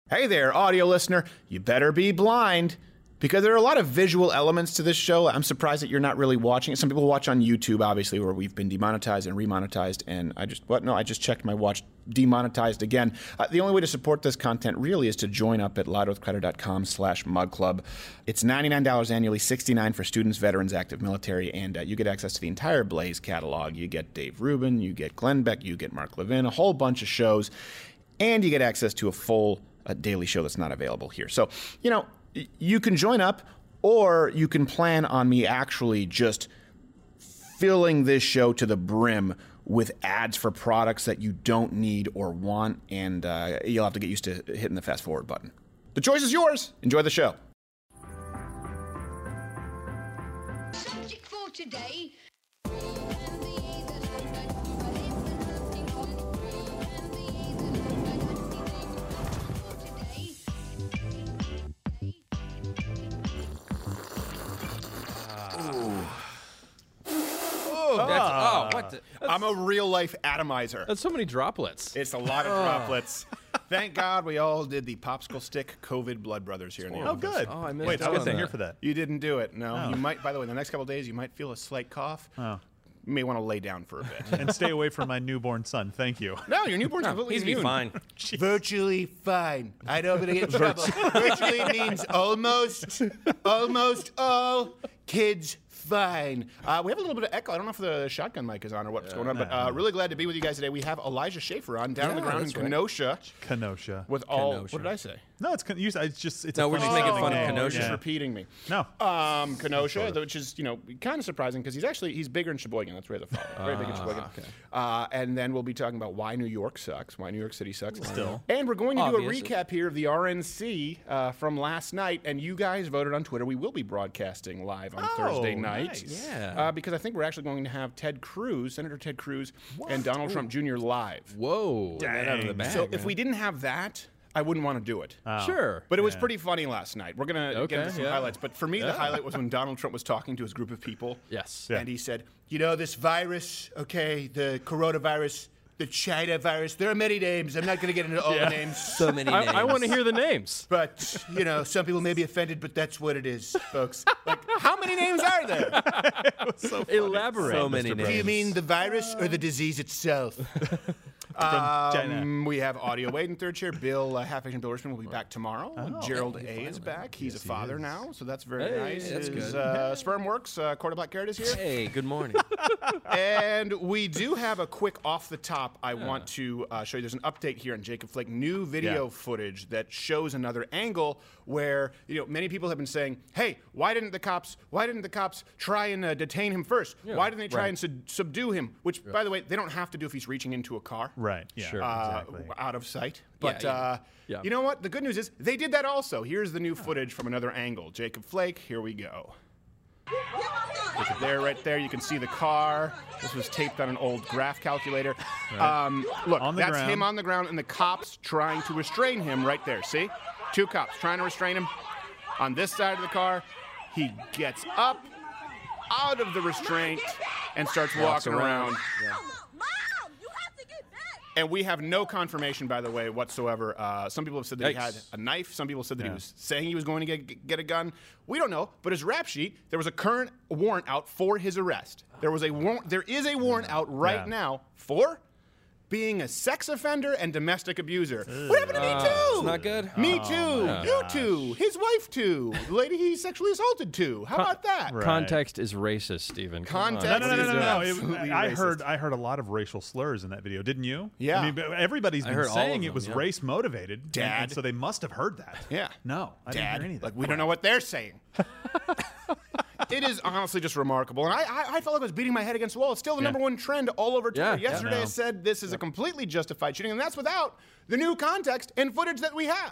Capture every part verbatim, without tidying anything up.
Hey there, audio listener. You better be blind, because there are a lot of visual elements to this show. I'm surprised that you're not really watching it. Some people watch on YouTube, obviously, where we've been demonetized and remonetized, and I just, what? No, I just checked my watch, demonetized again. Uh, the only way to support this content really is to join up at loudearthcreditor.com slash mugclub. It's ninety-nine dollars annually, sixty-nine dollars for students, veterans, active military, and uh, you get access to the entire Blaze catalog. You get Dave Rubin, you get Glenn Beck, you get Mark Levin, a whole bunch of shows, and you get access to a full a daily show that's not available here. So, you know, you can join up, or you can plan on me actually just filling this show to the brim with ads for products that you don't need or want, and uh, you'll have to get used to hitting the fast forward button. The choice is yours. Enjoy the show. Subject for today. Oh, that's, oh, what the, I'm a real-life atomizer. that's so many droplets. It's a lot of droplets. Thank God we all did the popsicle stick COVID blood brothers here in the Oh, office. good. Oh, I missed Wait, I out on wasn't here that. for that. You didn't do it, no. Oh. You might, by the way, the next couple of days, you might feel a slight cough. Oh. You may want to lay down for a bit. And stay away from my newborn son. Thank you. No, your newborn's completely He's be immune. fine. Virtually fine. I know I'm going to get in trouble. Virtually means almost, almost all kids fine. Uh, we have a little bit of echo. I don't know if the shotgun mic is on or what's going on, but uh, really glad to be with you guys today. We have Elijah Schaefer on down on the Yeah, ground in that's right. Kenosha Kenosha. with all. Kenosha. What did I say? No, it's con- you, it's just it's. No, a we're just funny making sounding fun of name. Kenosha. Just Yeah. repeating me. No. Um, Kenosha, which is, you know, kind of surprising because he's actually, he's bigger in Sheboygan. That's where the fall. Very big in Sheboygan. okay. Uh, and then we'll be talking about why New York sucks, why New York City sucks. Still. And we're going to Obvious. do a recap here of the R N C uh, from last night. And you guys voted on Twitter. We will be broadcasting live on Oh, Thursday night. nice. Yeah. Uh, because I think we're actually going to have Ted Cruz, Senator Ted Cruz, and Donald Trump Junior live. Whoa. Get that out of the Dang. bag. So if man. we didn't have that, I wouldn't want to do it. Oh. Sure. But it was Yeah. pretty funny last night. We're going to get Okay, into some yeah. highlights. But for me, the highlight was when Donald Trump was talking to his group of people. Yes. Yeah. And he said, you know, this virus, okay, the coronavirus, the China virus, there are many names. I'm not going to get into all Yeah. the names. So many names. I, I want to hear the names. But, you know, some people may be offended, but that's what it is, folks. Like, how many names are there? Elaborate. So many Do names. you mean the virus or the disease itself? China. Um, we have audio waiting third chair. Bill, uh, Half Asian Bill Richmond will be back tomorrow. Gerald A is back. He's a father now, so that's very Hey, nice. that's His, good. Uh, sperm works. Uh, Corda Black Garrett is here. Hey, good morning. And we do have a quick off the top. I want to uh, show you. There's an update here on Jacob Flake. New video Yeah. footage that shows another angle where, you know, many people have been saying, "Hey, why didn't the cops? Why didn't the cops try and uh, detain him first? Why didn't they try right. and sub- subdue him?" Which, by the way, they don't have to do if he's reaching into a car. Right. Yeah. Sure. Uh, Exactly. out of sight. But yeah. uh, Yeah. you know what? The good news is they did that also. Here's the new footage from another angle. Jacob Flake, here we go. Look at there, right there. You can see the car. This was taped on an old graph calculator. Um, look, On the that's ground. him on the ground and the cops trying to restrain him right there. See? Two cops trying to restrain him. On this side of the car, he gets up out of the restraint and starts Walks walking around. around. Mom, you have to get back. And we have no confirmation, by the way, whatsoever. Uh, some people have said that he had Yikes. a knife. Some people said that Yeah. he was saying he was going to get, get a gun. We don't know. But his rap sheet, there was a current warrant out for his arrest. There was a warrant. There is a warrant out right Yeah. now for being a sex offender and domestic abuser. What happened to me too? It's not good. Me too. my You too. His wife too. The lady he sexually assaulted too. How about that? Right. Context is racist, Stephen. Come on. Context. No, no, no, no, no, no. It- Absolutely I racist. heard, I heard a lot of racial slurs in that video. Didn't you? Yeah. I mean, but everybody's I been heard all saying of it them, was yeah. race motivated. and- Dad. and so they must have heard that. Yeah. No, I didn't Dad, hear anything. like we don't know what they're saying. It is honestly just remarkable, and I, I, I felt like I was beating my head against the wall. It's still the Yeah. number one trend all over Twitter. Yeah, yeah. Yesterday I No. said this is a completely justified shooting, and that's without the new context and footage that we have.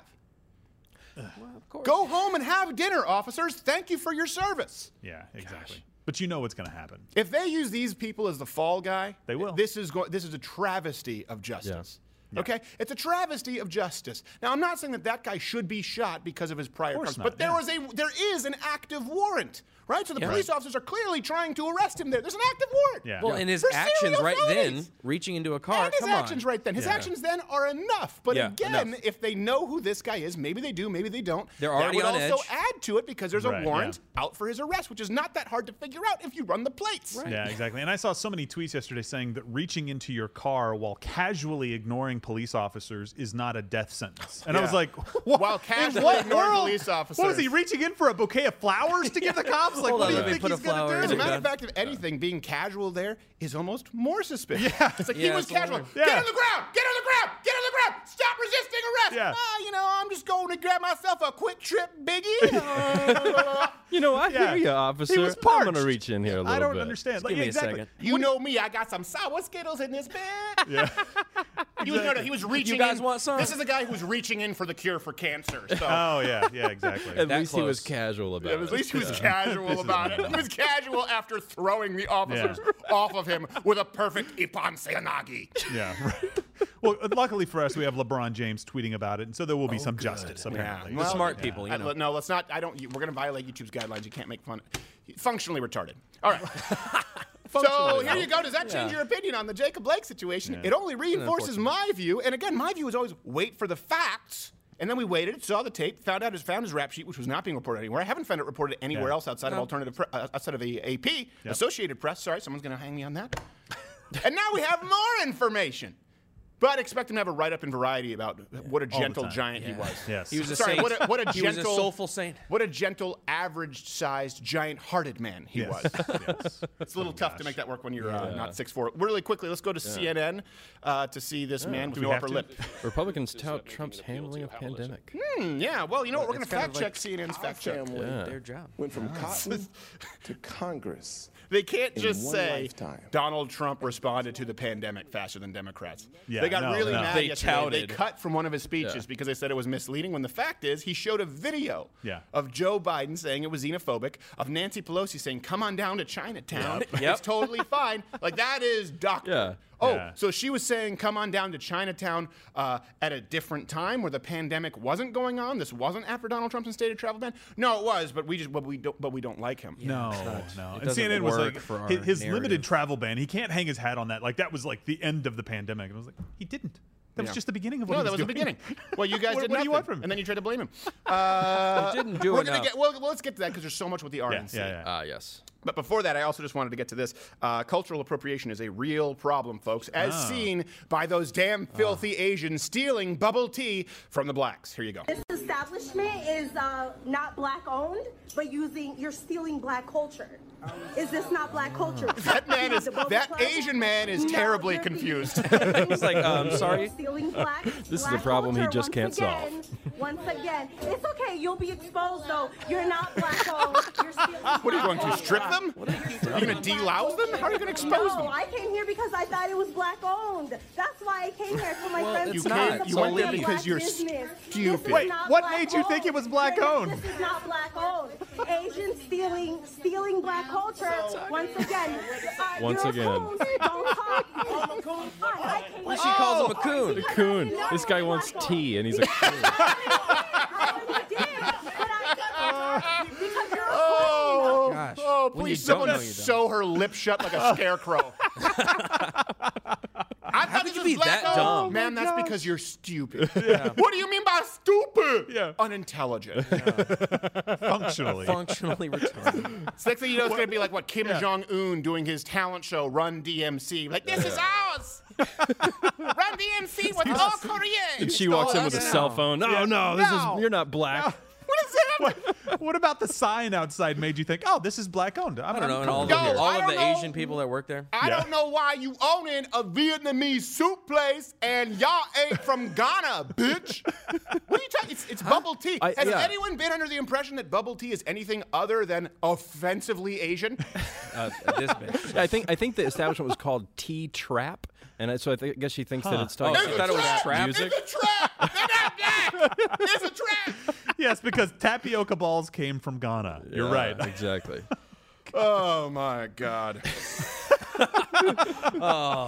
Of course. Go home and have dinner, officers. Thank you for your service. Yeah, exactly. But you know what's going to happen. If they use these people as the fall guy, They will. This is go- this is a travesty of justice. Okay, it's a travesty of justice. Now, I'm not saying that that guy should be shot because of his prior course crimes, not, but there yeah. was a there is an active warrant right? So the Yeah. police officers are clearly trying to arrest him there. There's an active warrant. Yeah. Well, Yeah. and his For actions serial right felonies. then, reaching into a car. And his come actions on. right then. His Yeah. actions then are enough. But Yeah, again, enough. if they know who this guy is, maybe they do, maybe they don't. They're that already would on also edge. add to it because there's a Right, warrant out for his arrest, which is not that hard to figure out if you run the plates. Right. Yeah, exactly. And I saw so many tweets yesterday saying that reaching into your car while casually ignoring police officers is not a death sentence. And I was Yeah. like, what? While in casually what ignoring world? police officers. What was he reaching in for a bouquet of flowers to give the cops? Like, Hold what on, do you let me think put he's a going flower to in As do? a matter gun. of fact, if anything, being casual there is almost more suspicious. Yeah. It's like Yeah, he was it's a casual. little- Get Yeah. on the ground! Get on the ground! Get on the ground! Stop resisting arrest! Yeah. Ah, you know, I'm just going to grab myself a quick trip, Biggie. Uh, You know, I Yeah. hear you, officer. was I'm parched. gonna reach in here a little I don't bit. understand. Like, give me a exactly. second. you know me, I got some sour Skittles in this bed. Yeah. He was, no, no, he was reaching guys in. want some? This is a guy who's reaching in for the cure for cancer. So. Oh, yeah. Yeah, exactly. At That least he was close. casual about At it. least he was casual about it. He was casual after throwing the officers off of him with a perfect Ippon Seoinage. Yeah, right. Well, luckily for us, we have LeBron James tweeting about it, and so there will be some justice, apparently. The smart people, you I- know. no, let's not. I don't. We're going to violate YouTube's guidelines. You can't make fun. Functionally retarded. All right. So here you go. Does that change Yeah. your opinion on the Jacob Blake situation? It only reinforces my view. And again, my view is always wait for the facts. And then we waited, saw the tape, found out his found his rap sheet, which was not being reported anywhere. I haven't found it reported anywhere Yeah. else outside of alternative, pre- uh, outside of the A P, Yep. Associated Press. Sorry, someone's going to hang me on that. And now we have more information. But expect him to have a write-up in Variety about what a the gentle time. giant he was. Yes. He was a Sorry, saint. what a, what a he gentle, was a soulful saint. What a gentle, average-sized, giant-hearted man he Yes. was. Yes. It's a little tough to make that work when you're uh, not six foot four. Really quickly, let's go to C N N uh, to see this man with Do we no have upper to? lip. Republicans tout Trump's handling of pandemic. Hmm, yeah, well, you know what? We're going to It's kind fact of check like C N N's fact check. family Yeah. Their job. went from cotton to Congress. They can't in just one say lifetime. Donald Trump responded to the pandemic faster than Democrats. Yeah, they got no, really no. mad They yesterday. touted. They cut from one of his speeches Yeah. because they said it was misleading, when the fact is he showed a video Yeah. of Joe Biden saying it was xenophobic, of Nancy Pelosi saying, come on down to Chinatown. Yep. It's totally fine. Like, that is doctor. Yeah. Oh, Yeah. so she was saying, come on down to Chinatown uh, at a different time where the pandemic wasn't going on. This wasn't after Donald Trump's instated travel ban. No, it was, but we just, but we don't, but we don't like him. No, it's not- no. it And doesn't C N N was work like for our his, his limited narrative. travel ban. He can't hang his hat on that. Like that was like the end of the pandemic. And I was like, he didn't. That was Yeah. just the beginning of what No, he that was was the doing. beginning. Well, you guys What- did what do nothing, you want from him? and then you tried to blame him. Uh, didn't do we're gonna enough. get well, well. Let's get to that because there's so much with the R Yeah, N C. yeah, yeah. Ah, yes. But before that, I also just wanted to get to this. Uh, cultural appropriation is a real problem, folks, as Oh. seen by those damn filthy Asians stealing bubble tea from the blacks. Here you go. This establishment is uh, not black owned, but using you're stealing black culture. Is this not black culture? That man is The Bubba that Plaza? Asian man is No, terribly you're confused. It's like, um, sorry. Stealing black. This is black the problem he culture just once can't solve. again, Once again, it's okay. You'll be exposed though. You're not black owned. You're stealing. What are you going black to strip culture. them? Are you going to delouse them? How are you going to expose No, them? I came here because I thought it was black owned. That's why I came here. So my Well, friends it's could not. support You the went there black because you're business. stupid. This is Wait, not what black made you think it was owned. black owned? This is not black owned. Asians stealing stealing black culture. Once again. Uh, Once you're a again. coon. Don't talk. I came Well, here- she calls him a Oh, coon. because I Coon. didn't know This it guy was wants black owned. tea, and he's a coon. I already did, but I- because you're a Oh, Gosh. oh, When please you don't someone know, you don't. sew her lip shut like a scarecrow. I thought could this you was be black that owned. dumb? Man, that's because you're stupid. What do you mean by stupid? Yeah. Unintelligent. Functionally. Functionally retarded. So next thing you know, it's going to be like what Kim Yeah. Jong-un doing his talent show, Run D M C. Like, this is ours. Run D M C with all Koreans. And she walks in with a us cell now. phone. No, Yeah. no, this No. is you're not black. What is that? What, what about the sign outside made you think, oh, this is black owned? I'm, I don't know. And all, Yo, the, all I of don't the know. Asian people that work there. I Yeah. don't know why you owning a Vietnamese soup place and y'all ain't from Ghana, bitch. What are you talking? It's, it's bubble tea. I- Has yeah. anyone been under the impression that bubble tea is anything other than offensively Asian? Uh, this bitch. I think I think the establishment was called Tea Trap, and I, so I, think, I guess she thinks that it's talking Oh, It's I a thought it was trap. trap. music. It's a trap. They're not black. It's a trap. Yes, because tapioca balls came from Ghana. You're Yeah, right. Exactly. Oh my God.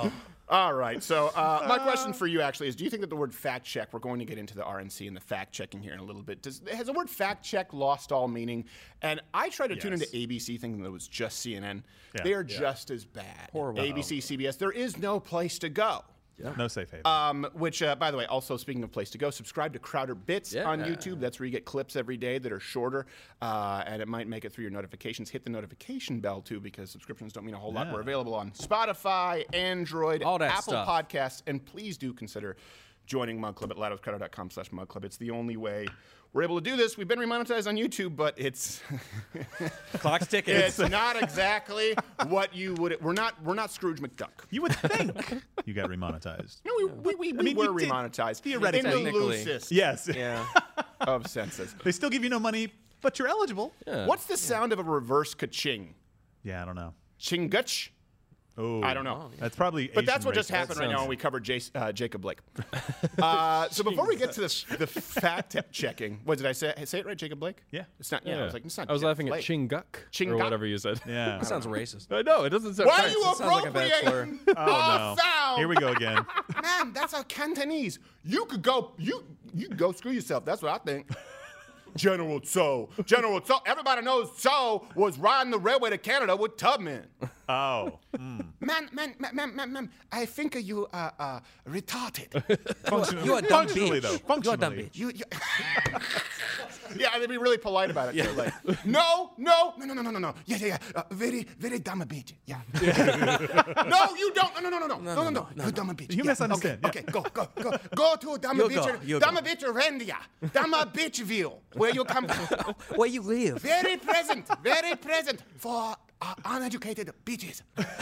All right. So uh, my question for you actually is: do you think that the word fact check? We're going to get into the R N C and the fact checking here in a little bit. Does has the word fact check lost all meaning? And I tried to tune Yes. into A B C thinking that it was just C N N. Yeah. They are Yeah. just as bad. Horrible. A B C, C B S. There is no place to go. No safe haven. Um, which, uh, by the way, also speaking of place to go, subscribe to Crowder Bits Yeah. on YouTube. That's where you get clips every day that are shorter, uh, and it might make it through your notifications. Hit the notification bell too, because subscriptions don't mean a whole lot. Yeah. We're available on Spotify, Android, All that Apple stuff. Podcasts, and please do consider joining Mug Club at loudwithcrowder dot com slash Mug Club. It's the only way we're able to do this. We've been remonetized on YouTube, but it's Clock's ticking. it's not exactly what you would. We're not we're not Scrooge McDuck. You would think you got remonetized. No, we, we, we, we mean, were you did, remonetized theoretically. in the Technically. loosest Yes. Yeah. of senses. They still give you no money, but you're eligible. Yeah, What's the sound of a reverse ka-ching? I don't know. Chingutch? Oh, I don't know. That's probably. But that's Asian what just racist. happened right now sounds- when we covered Jace, uh, Jacob Blake. uh, so before we get to this, the fact checking, what did I say? Say it right, Jacob Blake? Yeah. It's not. Yeah, I was like, it's not. I was Jeff laughing Blake. at Chinguk Chinguk? or whatever you said. Yeah. That sounds racist. I know it doesn't sound. Why are right. you sounds like a bad appropriating Oh our no. sound? Here we go again. Man, that's a Cantonese. You could go. You you could go screw yourself. That's what I think. General Tso. General Tso. Everybody knows Tso was riding the railway to Canada with Tubman. Oh. Mm. Man, man, man, man, man, man, I think you are uh, retarded. Functionally, You a dumb functionally bitch. though. You a Functionally. dumb bitch. You, you yeah, they'd be really polite about it. Too. Like, no, no, no, no, no, no, no, no. Yeah, yeah, yeah. Uh, very, very dumb bitch. Yeah. no, you don't. No, no, no, no, no, no, no, no. You dumb bitch. You yeah. misunderstand, Okay, okay, go, go, go, go to dumb You bitch, go, you dumb go. bitch Rendia, dumb bitchville, where you come from. Where you live? Very present, very present for uh, uneducated bitches.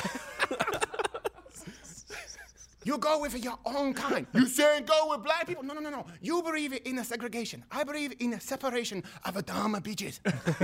You go with your own kind. You saying go with black people? No, no, no, no. You believe in a segregation. I believe in a separation of a dumb bitches.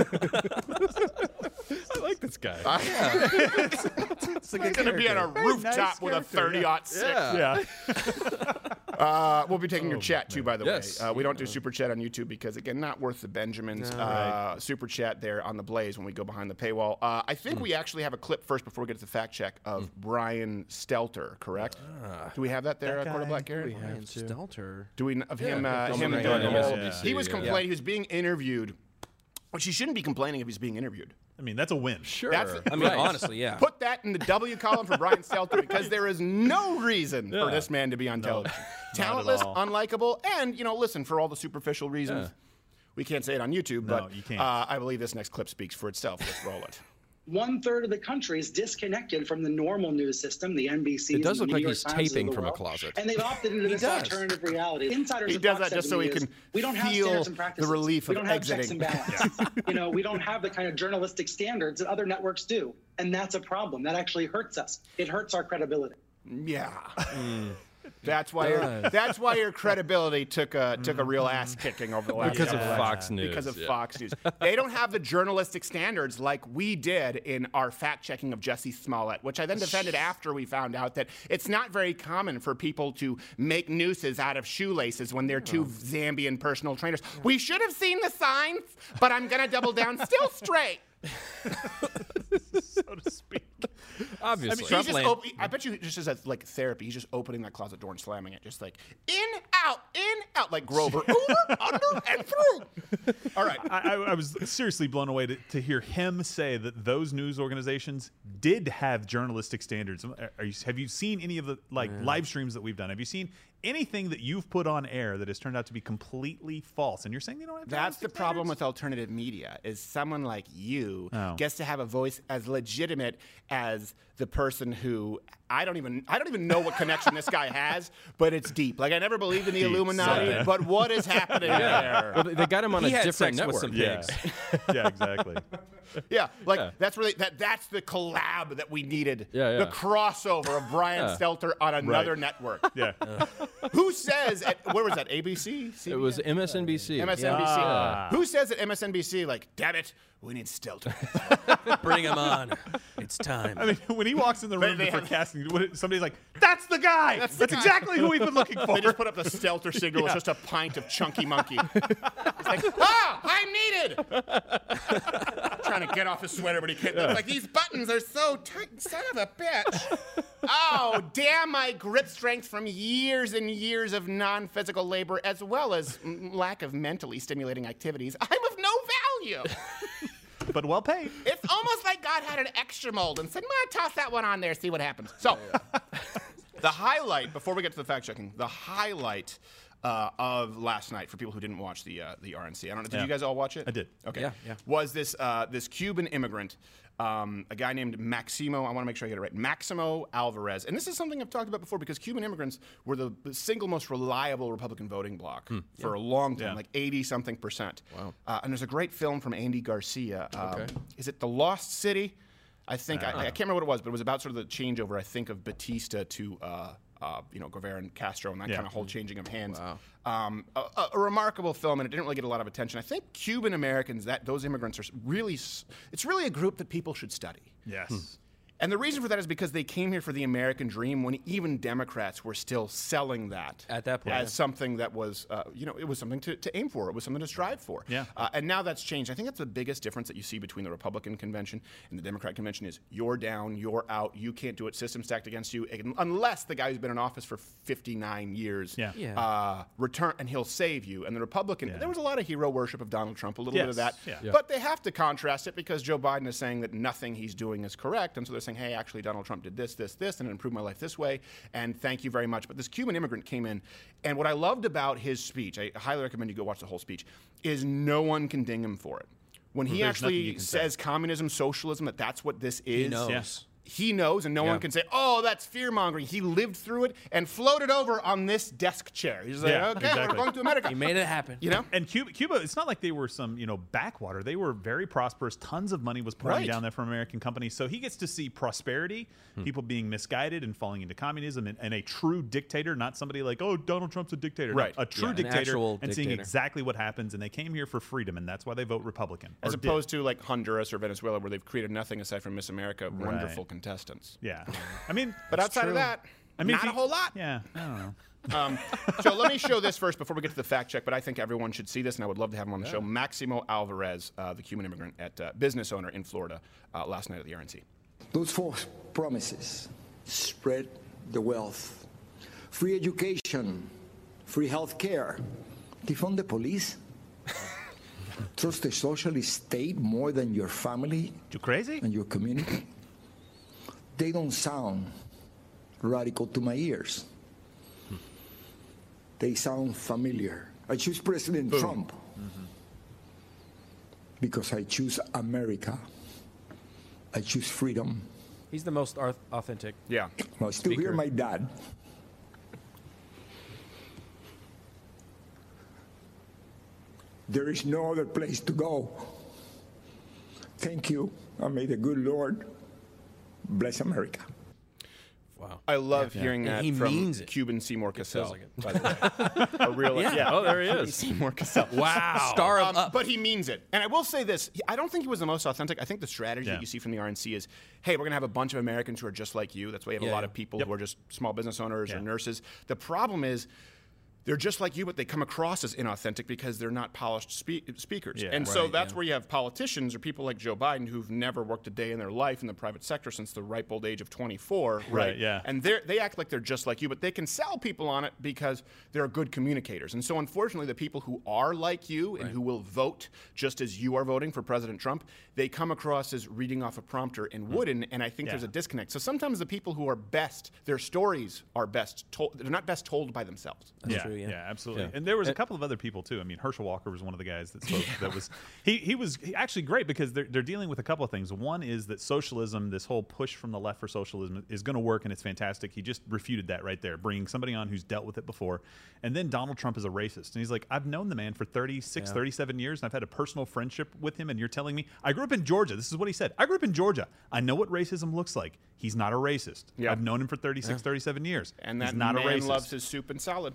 I like this guy. It's a good He's gonna be on a rooftop nice with a character, thirty aught six. yeah. Yeah. Uh, we'll be taking your chat too, by the Yes. way. Uh, we don't do super chat on YouTube because again, not worth the Benjamins. Uh, super chat there on the Blaze when we go behind the paywall. Uh, I think we actually have a clip first before we get to the fact check of Brian Stelter. Correct? Do we have that there, uh, Quarter Black Garrett? Ryan Stelter. Do we of him? Uh, Come him on, doing the on whole- M S N B C, He was yeah. complaining. He was being interviewed, which he shouldn't be complaining if he's being interviewed. I mean, that's a win. Sure. That's- I mean, Right. honestly, yeah. Put that in the W column for Brian Stelter because there is no reason for this man to be on television. Talentless, all. unlikable, and you know, listen, for all the superficial reasons, we can't say it on YouTube, No, but you can't. Uh, I believe this next clip speaks for itself. Let's roll it. One third of the country is disconnected from the normal news system, the N B C. It does look the like New York he's Times of taping the from a world, closet. And they've opted into this does. alternative reality. Insiders He of does Fox that just so he seven can News, we don't have feel standards and the practices. relief we of don't have checks exiting. and balances. You know, we don't have the kind of journalistic standards that other networks do, and that's a problem. That actually hurts us. It hurts our credibility. Yeah. That's why your, that's why your credibility took a took a real ass kicking over the last Because of couple Fox News. Because of yeah. Fox News. They don't have the journalistic standards like we did in our fact checking of Jussie Smollett, which I then defended after we found out that it's not very common for people to make nooses out of shoelaces when they're two Zambian personal trainers. We should have seen the signs, but I'm gonna double down. Still straight. So to speak. Obviously. He's just op- I bet you just as a, like therapy, he's just opening that closet door and slamming it, just like in, out, in, out, like Grover, over, under, and through. All right. I, I, I was seriously blown away to, to hear him say that those news organizations did have journalistic standards. Are you, have you seen any of the like live streams that we've done? Have you seen anything that you've put on air that has turned out to be completely false? And you're saying they don't have That's the journalistic problem standards? with alternative media is someone like you Oh. gets to have a voice as legitimate as the person who I don't even I don't even know what connection this guy has, but it's deep. Like I never believed in the Deep, Illuminati, so- but what is happening there? Well, they got him on He a had different sex with network. some Yeah. pigs. Yeah, exactly. Yeah, like Yeah. that's really that that's the collab that we needed. Yeah, yeah. The crossover of Brian Yeah. Stelter on another Right. network. Yeah. Who says at where was that? A B C? It was M S N B C. M S N B C. Yeah. Who says at M S N B C like, damn it, we need Stelter. Bring him on. It's time. I mean, when he walks in the room they for have- casting, what- somebody's like, "That's the guy. That's, the guy." exactly who we've been looking for." They just put up the Stelter signal. It's just a pint of chunky monkey. It's like, ah, I'm needed. Trying to get off his sweater, but he can't. It's like, these buttons are so tight. Son of a bitch. Oh, damn my grip strength from years and years of non-physical labor, as well as mm, lack of mentally stimulating activities. I'm of no value. But well paid. It's almost like God had an extra mold and said, "Man, toss that one on there, see what happens." So, the highlight, before we get to the fact checking, the highlight uh, of last night for people who didn't watch the uh, the R N C. I don't know. Did Yeah. you guys all watch it? I did. Okay. Yeah, yeah. Was this uh, this Cuban immigrant, um, a guy named Maximo? I want to make sure I get it right. Maximo Alvarez. And this is something I've talked about before because Cuban immigrants were the, the single most reliable Republican voting bloc for a long time, Yeah. like eighty something percent. Wow. Uh, and there's a great film from Andy Garcia. Um, Okay. Is it The Lost City? I think I, I can't remember what it was, but it was about sort of the changeover. I think of Batista to uh, uh, you know Guevara and Castro and that Yeah. kind of whole changing of hands. Um, a, a, a remarkable film, and it didn't really get a lot of attention. I think Cuban Americans, that those immigrants are really, s- it's really a group that people should study. Yes. And the reason for that is because they came here for the American dream when even Democrats were still selling that At that point, as yeah. something that was, uh, you know, it was something to, to aim for. It was something to strive for. Yeah. Uh, and now that's changed. I think that's the biggest difference that you see between the Republican convention and the Democrat convention is you're down, you're out, you can't do it, system stacked against you, unless the guy who's been in office for fifty-nine years Yeah. Yeah. Uh, return, and he'll save you. And the Republican, Yeah. there was a lot of hero worship of Donald Trump, a little bit of that. Yes. Yeah. Yeah. But they have to contrast it because Joe Biden is saying that nothing he's doing is correct. And so they're saying, hey, actually, Donald Trump did this, this, this, and it improved my life this way. And thank you very much. But this Cuban immigrant came in. And what I loved about his speech, I highly recommend you go watch the whole speech, is no one can ding him for it. When he There's nothing you actually can say. says communism, socialism, that that's what this is. He knows. Yes. He knows, and no Yeah. one can say, "Oh, that's fear mongering." He lived through it and floated over on this desk chair. He's like, Yeah, "Okay, exactly. we're going to America." He made it happen. You know, And Cuba, Cuba, it's not like they were some, you know, backwater. They were very prosperous. Tons of money was pouring Right. down there from American companies. So he gets to see prosperity, people being misguided and falling into communism, and, and a true dictator, not somebody like, oh, Donald Trump's a dictator. No, Right. a true Yeah, an dictator, actual and seeing dictator. exactly what happens. And they came here for freedom, and that's why they vote Republican. as or did. opposed to like Honduras or Venezuela, where they've created nothing aside from Miss America, wonderful contestants. Yeah. I mean, But it's outside true. of that, I mean, not if a you- whole lot. Yeah. I don't know. Um, so let me show this first before we get to the fact check. But I think everyone should see this, and I would love to have him on the show. Maximo Alvarez, uh, the Cuban immigrant at uh, business owner in Florida, uh, last night at the R N C. Those four promises: spread the wealth, free education, free health care, defund the police, trust the socialist state more than your family You crazy? and your community. They don't sound radical to my ears. They sound familiar. I choose President Trump because I choose America. I choose freedom. He's the most arth- authentic. Yeah. I still hear Speaker. my dad. There is no other place to go. Thank you, and may the good Lord bless America. Wow. I love hearing And that he from means it. Cuban Seymour Cassell. like it. By the way. A real, yeah. Oh, there he is. Seymour Cassell. Wow. Star of Um, Up. but he means it. And I will say this. he- I don't think he was the most authentic. I think the strategy Yeah. that you see from the R N C is, hey, we're going to have a bunch of Americans who are just like you. That's why you have Yeah, a lot yeah. of people Yep. who are just small business owners Yeah. or nurses. The problem is they're just like you, but they come across as inauthentic because they're not polished spe- speakers. Yeah. and so Right, that's yeah. where you have politicians or people like Joe Biden who've never worked a day in their life in the private sector since the ripe old age of twenty-four. Right. Right, yeah. And they they act like they're just like you, but they can sell people on it because they're good communicators. And so, unfortunately, the people who are like you and who will vote just as you are voting for President Trump, they come across as reading off a prompter and wooden. And I think there's Yeah. a disconnect. So sometimes the people who are best, their stories are best told. They're not best told by themselves. That's yeah, true, yeah. absolutely. Yeah. And there was a couple of other people too. I mean, Herschel Walker was one of the guys that spoke. That was he. He was actually great because they're they're dealing with a couple of things. One is that socialism, this whole push from the left for socialism, is going to work, and it's fantastic. He just refuted that right there, bringing somebody on who's dealt with it before. And then Donald Trump is a racist, and he's like, I've known the man for thirty-six, Yeah. thirty-seven years, and I've had a personal friendship with him. And you're telling me I grew up in Georgia. This is what he said. I grew up in Georgia. I know what racism looks like. He's not a racist. Yeah. I've known him for thirty-six, thirty-seven years. And He's that not man a racist. loves his soup and salad.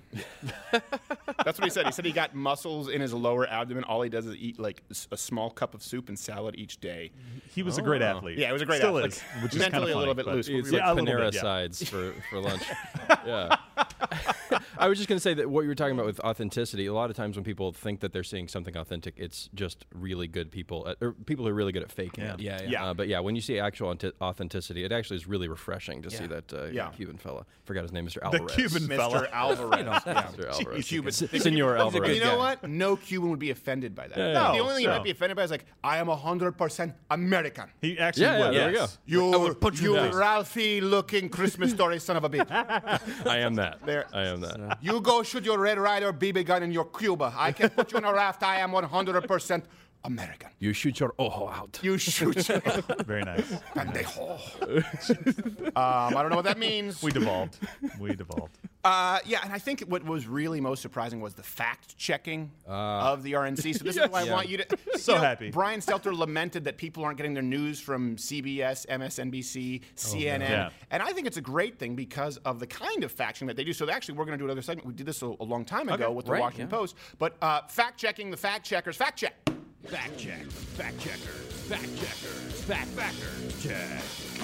That's what he said. He said he got muscles in his lower abdomen. All he does is eat like s- a small cup of soup and salad each day. He was a great athlete. Yeah, he was a great Still athlete. is, Like, which is mentally kind of a little funny, bit but- loose. It's Yeah, a like little Panera bit, yeah. sides for, for lunch. Yeah. I was just going to say that what you were talking about with authenticity, a lot of times when people think that they're seeing something authentic, it's just really good people, at, or people who are really good at faking it. Yeah, yeah. Yeah. Uh, but yeah, when you see actual authe- authenticity, it actually is really refreshing to see that uh, Yeah. Cuban fella. Forgot his name, Mister The Alvarez. Cuban fella. Mister Alvarez. yeah. Mister Alvarez. Cuban. Senor Alvarez. You know what? No Cuban would be offended by that. Yeah, No, yeah. the only thing you No. might be offended by is like, I am one hundred percent American. He actually Yeah, yeah, was. there we yes. You, punch you you in the face. Ralphie-looking Christmas story son of a bitch. I am that. There. I am that. You go shoot your Red Ryder B B gun in your Cuba. I can put you in a raft. I am one hundred percent American. You shoot your ojo out. You shoot your Very nice. pendejo. um, I don't know what that means. We devolved. We devolved. Uh, yeah, and I think what was really most surprising was the fact-checking of the R N C. So this is why I want you to... So you know, happy. Brian Stelter lamented that people aren't getting their news from C B S, M S N B C, C N N. Yeah. And I think it's a great thing because of the kind of fact-checking that they do. So actually, we're going to do another segment. We did this a, a long time ago Okay, with the right, Washington yeah. Post. But uh, fact-checking the fact-checkers. Fact-check. Fact check. Fact checkers. Fact checkers. Fact fact check.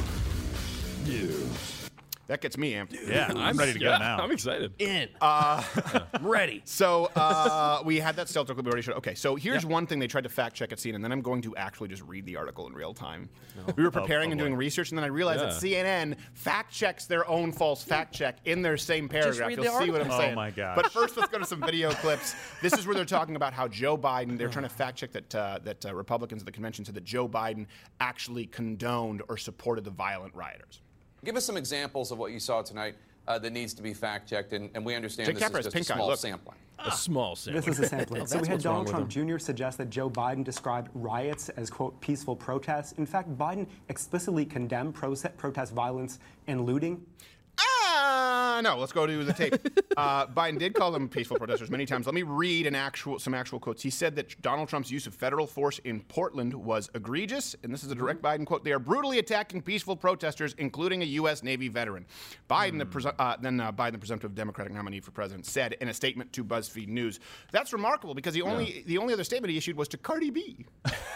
News. That gets me amped. Yeah, I'm ready to go yeah, now. I'm excited. In. Uh, ready. So uh, we had that Stelter clip we already showed. Okay, so here's one thing they tried to fact check at C N N, and then I'm going to actually just read the article in real time. We were preparing Oh, and boy. doing research, and then I realized Yeah. that C N N fact checks their own false fact check in their same paragraph. read You'll the see what I'm article. saying. Oh, my gosh. But first, let's go to some video clips. This is where they're talking about how Joe Biden. They're trying to fact check that uh, that uh, Republicans at the convention said that Joe Biden actually condoned or supported the violent rioters. Give us some examples of what you saw tonight uh, that needs to be fact-checked, and, and we understand Jake this Tapper is has just a pink eye, small look. sampling. A small sample. This is a sampling. So we That's had what's wrong Donald with Trump him. Junior suggest that Joe Biden described riots as, quote, peaceful protests. In fact, Biden explicitly condemned pro- protest violence and looting. Ah, no. Let's go to the tape. uh, Biden did call them peaceful protesters many times. Let me read an actual, some actual quotes. He said that Donald Trump's use of federal force in Portland was egregious, and this is a direct Biden quote. They are brutally attacking peaceful protesters, including a U S Navy veteran. Biden, the presu- uh, then uh, Biden, the presumptive Democratic nominee for president, said in a statement to BuzzFeed News. That's remarkable because the only the only other statement he issued was to Cardi B.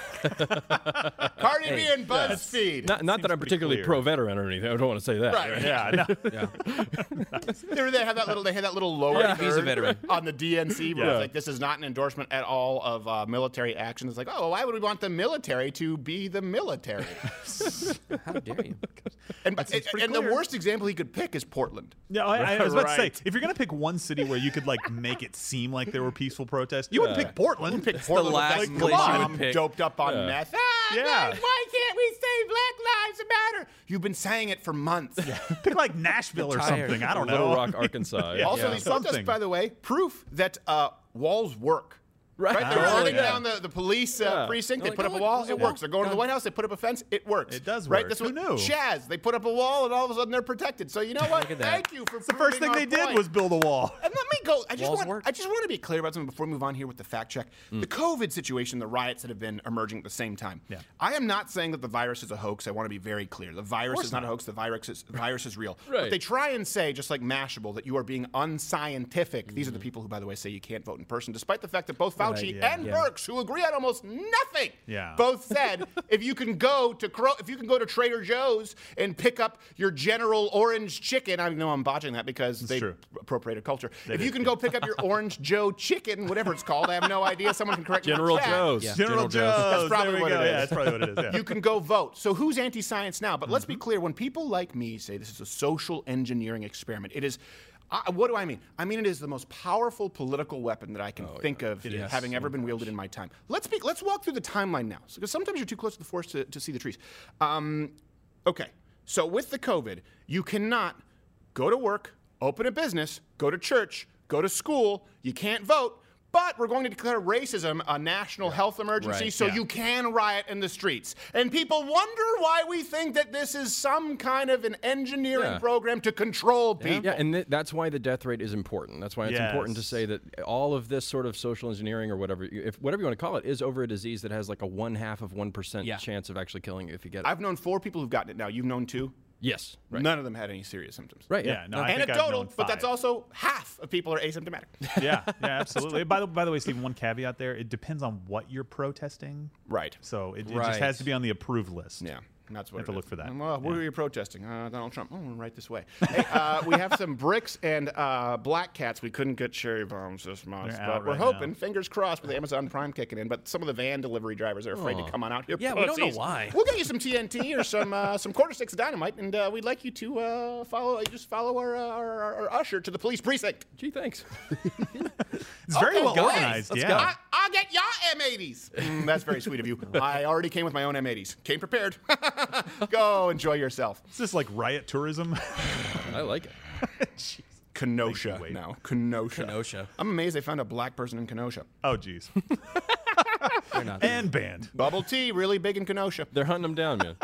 Cardi B and BuzzFeed. Not, not that I'm pretty particularly clear. pro-veteran or anything. I don't want to say that. Right. Yeah, no. They, were- they had that little. They had that little lower Yeah, he's a third veteran. on the D N C where Yeah. it's like this is not an endorsement at all of uh, military action. It's like, oh, why would we want the military to be the military? How dare you? and and, pretty and the clear. worst example he could pick is Portland. Yeah, I, I was about to Right. say, if you're going to pick one city where you could like make it seem like there were peaceful protests, you would pick Portland. Pick Portland. last with, like, place come you on, would pick. doped up on Yeah. meth. Ah, Yeah. man, why can't we say Black Lives Matter? You've been saying it for months. Pick like Nashville or Tired. something. I don't Little know. Rock, Arkansas. Yeah. Also, Yeah. these protests, Something. by the way, proof that uh, walls work. Right. Right? They're Oh, running yeah. down the, the police uh, Yeah. precinct. They're They put like, up a oh, wall. look, It there's a works. They're going to the wall. White House. They put up a fence. It works. It does Right? work. This Who was knew? Chaz. They put up a wall, and all of a sudden they're protected. So you know what? Look at that. Thank you for The first thing they did was build a wall. And let me go. I just Walls want. work. I just want to be clear about something before we move on here with the fact check. The COVID situation, the riots that have been emerging at the same time. Yeah. I am not saying that the virus is a hoax. I want to be very clear. The virus is not, a hoax. The virus is the virus is real. But Right. they try and say, just like Mashable, that you are being unscientific. These are the people who, by the way, say you can't vote in person, despite the fact that both Fauci yeah. and Yeah. Birx, who agree on almost nothing, Yeah. both said if you can go to Cro- if you can go to Trader Joe's and pick up your General Orange chicken. I know I'm botching that because they true. appropriated culture. They if did. you can go pick up your Orange Joe chicken, whatever it's called, I have no idea. Someone can correct me. in the General chat. Joe's. Yeah. General General Joe's. Joe's. That's probably There we what go. it is. Yeah, that's probably what it is. Yeah. You can go vote. So who's anti-science now? But let's be clear. When people like me say this is a social engineering experiment, it is. Uh, what do I mean? I mean it is the most powerful political weapon that I can think of It is. having ever been wielded in my time. Let's be. Let's walk through the timeline now, because sometimes you're too close to the forest to, to see the trees. Um, okay. So with the COVID, you cannot go to work, open a business, go to church, go to school. You can't vote. But we're going to declare racism a national health emergency Right. so Yeah. you can riot in the streets. And people wonder why we think that this is some kind of an engineering Yeah. program to control people. Yeah, and th- that's why the death rate is important. That's why it's important to Yes. say that all of this sort of social engineering or whatever, you- if whatever you want to call it, is over a disease that has like a one half of one percent Yeah. chance of actually killing you if you get it. I've known four people who've gotten it now. You've known two? Yes. Right. None of them had any serious symptoms. Right. Yeah, no, I think I've Anecdotal, known but that's five. also half of people are asymptomatic. yeah, yeah, absolutely. by the by the way, Stephen, one caveat there: it depends on what you're protesting. Right. So it, it Right. just has to be on the approved list. Yeah. That's what have it to look is. for that. Well, what are you protesting? Uh, Donald Trump. Oh, right this way. Hey, uh, we have some bricks and uh, black cats. We couldn't get cherry bombs this month, They're but out we're right hoping, now. fingers crossed, with Amazon Prime kicking in. But some of the van delivery drivers are afraid Oh. to come on out here. Yeah, we don't know pussies. why. We'll get you some T N T or some uh, some quarter sticks of dynamite, and uh, we'd like you to uh, follow. Just follow our, uh, our, our, our usher to the police precinct. Gee, thanks. It's very Okay, well guys, organized. let's Yeah. go. I, I'll get your M eighties. Mm, that's very sweet of you. I already came with my own M eighties. Came prepared. Go enjoy yourself. Is this like riot tourism? I like it. Jeez. Kenosha wait. now. Kenosha. Kenosha. I'm amazed they found a black person in Kenosha. Oh, geez. They're not. And banned. Bubble tea, really big in Kenosha. They're hunting them down, man.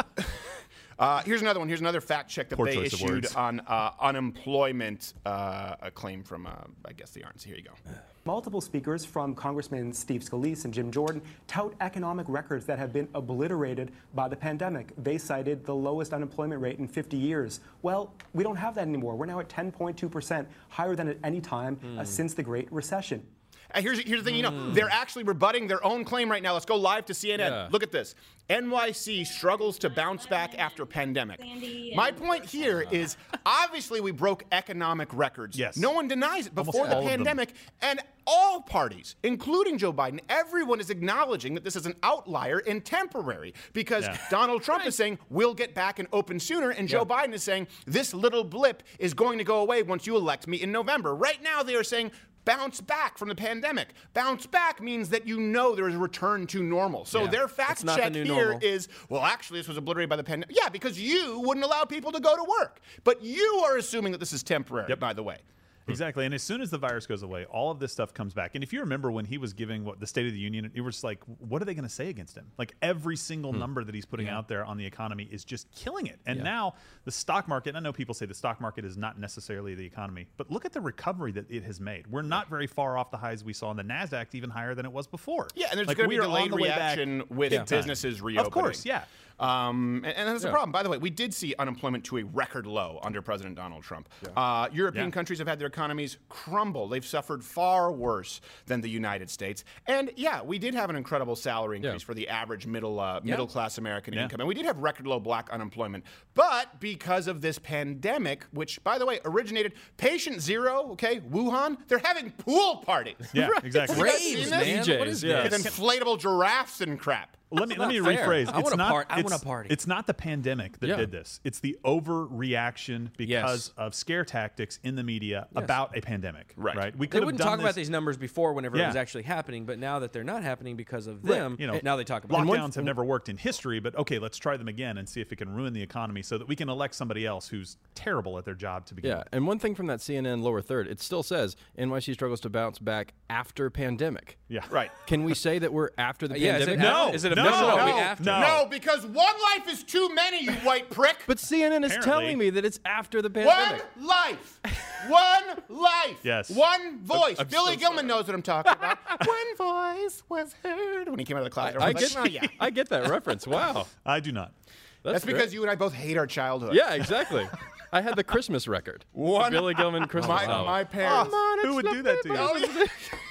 Uh, here's another one. Here's another fact check that Poor they choice of issued words. on uh, unemployment, uh, a claim from, uh, I guess, the Arns. Here you go. Multiple speakers, from Congressman Steve Scalise and Jim Jordan, tout economic records that have been obliterated by the pandemic. They cited the lowest unemployment rate in fifty years. Well, we don't have that anymore. We're now at ten point two percent, higher than at any time uh, since the Great Recession. Uh, here's, here's the thing, you know, they're actually rebutting their own claim right now. Let's go live to C N N. Yeah. Look at this. N Y C struggles to bounce back after pandemic. My point here is, obviously, we broke economic records. Yes. No one denies it before Almost the all of them. pandemic. And all parties, including Joe Biden, everyone is acknowledging that this is an outlier and temporary, because Yeah. Donald Trump is saying we'll get back and open sooner, and Joe Biden is saying this little blip is going to go away once you elect me in November. Right now, they are saying bounce back from the pandemic. Bounce back means that you know there is a return to normal. So Yeah. their fact It's not the check new here normal. is, well, actually, this was obliterated by the pandemic. Yeah, because you wouldn't allow people to go to work. But you are assuming that this is temporary, Yep. by the way. Exactly. And as soon as the virus goes away, all of this stuff comes back. And if you remember when he was giving what the State of the Union, it was like, what are they going to say against him? Like every single number that he's putting out there on the economy is just killing it. And now the stock market, I know people say the stock market is not necessarily the economy, but look at the recovery that it has made. We're not very far off the highs we saw in the NASDAQ, even higher than it was before. Yeah, and there's Like, going to we be are on delayed the way back reaction with big time. businesses reopening. Of course, yeah. Um, and, and that's the Yeah. problem. By the way, we did see unemployment to a record low under President Donald Trump. Uh, European Yeah. countries have had their economies crumble. They've suffered far worse than the United States. And yeah, we did have an incredible salary increase Yeah. for the average middle uh, middle class American Yeah. income, and we did have record low black unemployment. But because of this pandemic, which by the way originated patient zero, okay, Wuhan, they're having pool parties. Yeah, exactly. You guys Raves, seen this? man. D Js, What is yeah. With inflatable giraffes and crap. Let me let me not fair. rephrase. I it's want a not. part- I it's, want a party. It's not the pandemic that Yeah. did this. It's the overreaction because Yes. of scare tactics in the media about a pandemic. Right. Right. We They could have wouldn't done talk about this- these numbers before whenever it Yeah. was actually happening, but now that they're not happening because of Right, them, you know, now they talk about it. lockdowns have never worked in history, but okay, let's try them again and see if it can ruin the economy so that we can elect somebody else who's terrible at their job to begin Yeah, with. and one thing from that C N N lower third, it still says N Y C struggles to bounce back after pandemic. Yeah. Right. Can we say that we're after the Uh, yeah, is pandemic? it No, after- is it no, official? Are we no, after? no. No, because one life is too many, you white prick. But C N N is Apparently. telling me that it's after the One pandemic. life. One life. Yes. One voice. I'm Billy so Gilman knows what I'm talking about. One voice was heard when he came out of the closet. I Everyone's get, like, oh, yeah. I get that reference. Wow. I do not. That's great. because you and I both hate our childhood. Yeah, exactly. I had the Christmas record. One- The Billy Gilman Christmas My, album. my parents. Who would do that to you? Oh, yeah.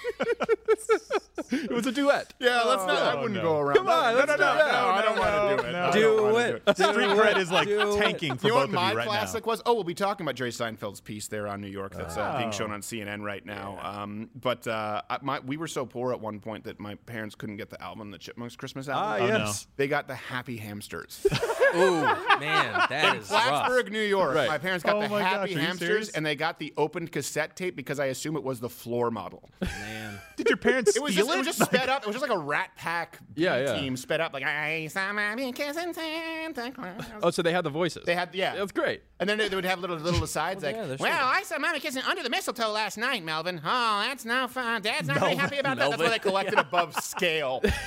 It was a duet. Yeah, let's not. I Oh, wouldn't no. go around. Come on, no, let's no, no, do no, it. no, I don't No, want to do it. no. I don't Do wanna it. do it. Street cred is like Do it. tanking for You know both what my of you right classic now. was? Oh, we'll be talking about Jerry Seinfeld's piece there on New York that's uh, being shown on C N N right now. Um, but uh, I- my, we were so poor at one point that my parents couldn't get the album, the Chipmunks Christmas album. Ah, Oh, no. yes. They got the Happy Hamsters. Ooh, man, that In is rough. Plattsburgh, New York. Right. My parents got Oh the my gosh, Happy are you Hamsters, serious? and they got the opened cassette tape because I assume it was the floor model. Man. Did your parents It was steal just, it was just sped up. It was just like a Rat Pack Yeah, yeah. team sped up. Like I saw my kissing Santa Claus. Oh, so they had the voices. They had yeah. That's great. And then they, they would have little little asides Well, like, yeah, they're "Well, sure. I saw Mommy kissing under the mistletoe last night, Melvin. Oh, that's no fun. Dad's not very happy about that." That's why they collected above scale.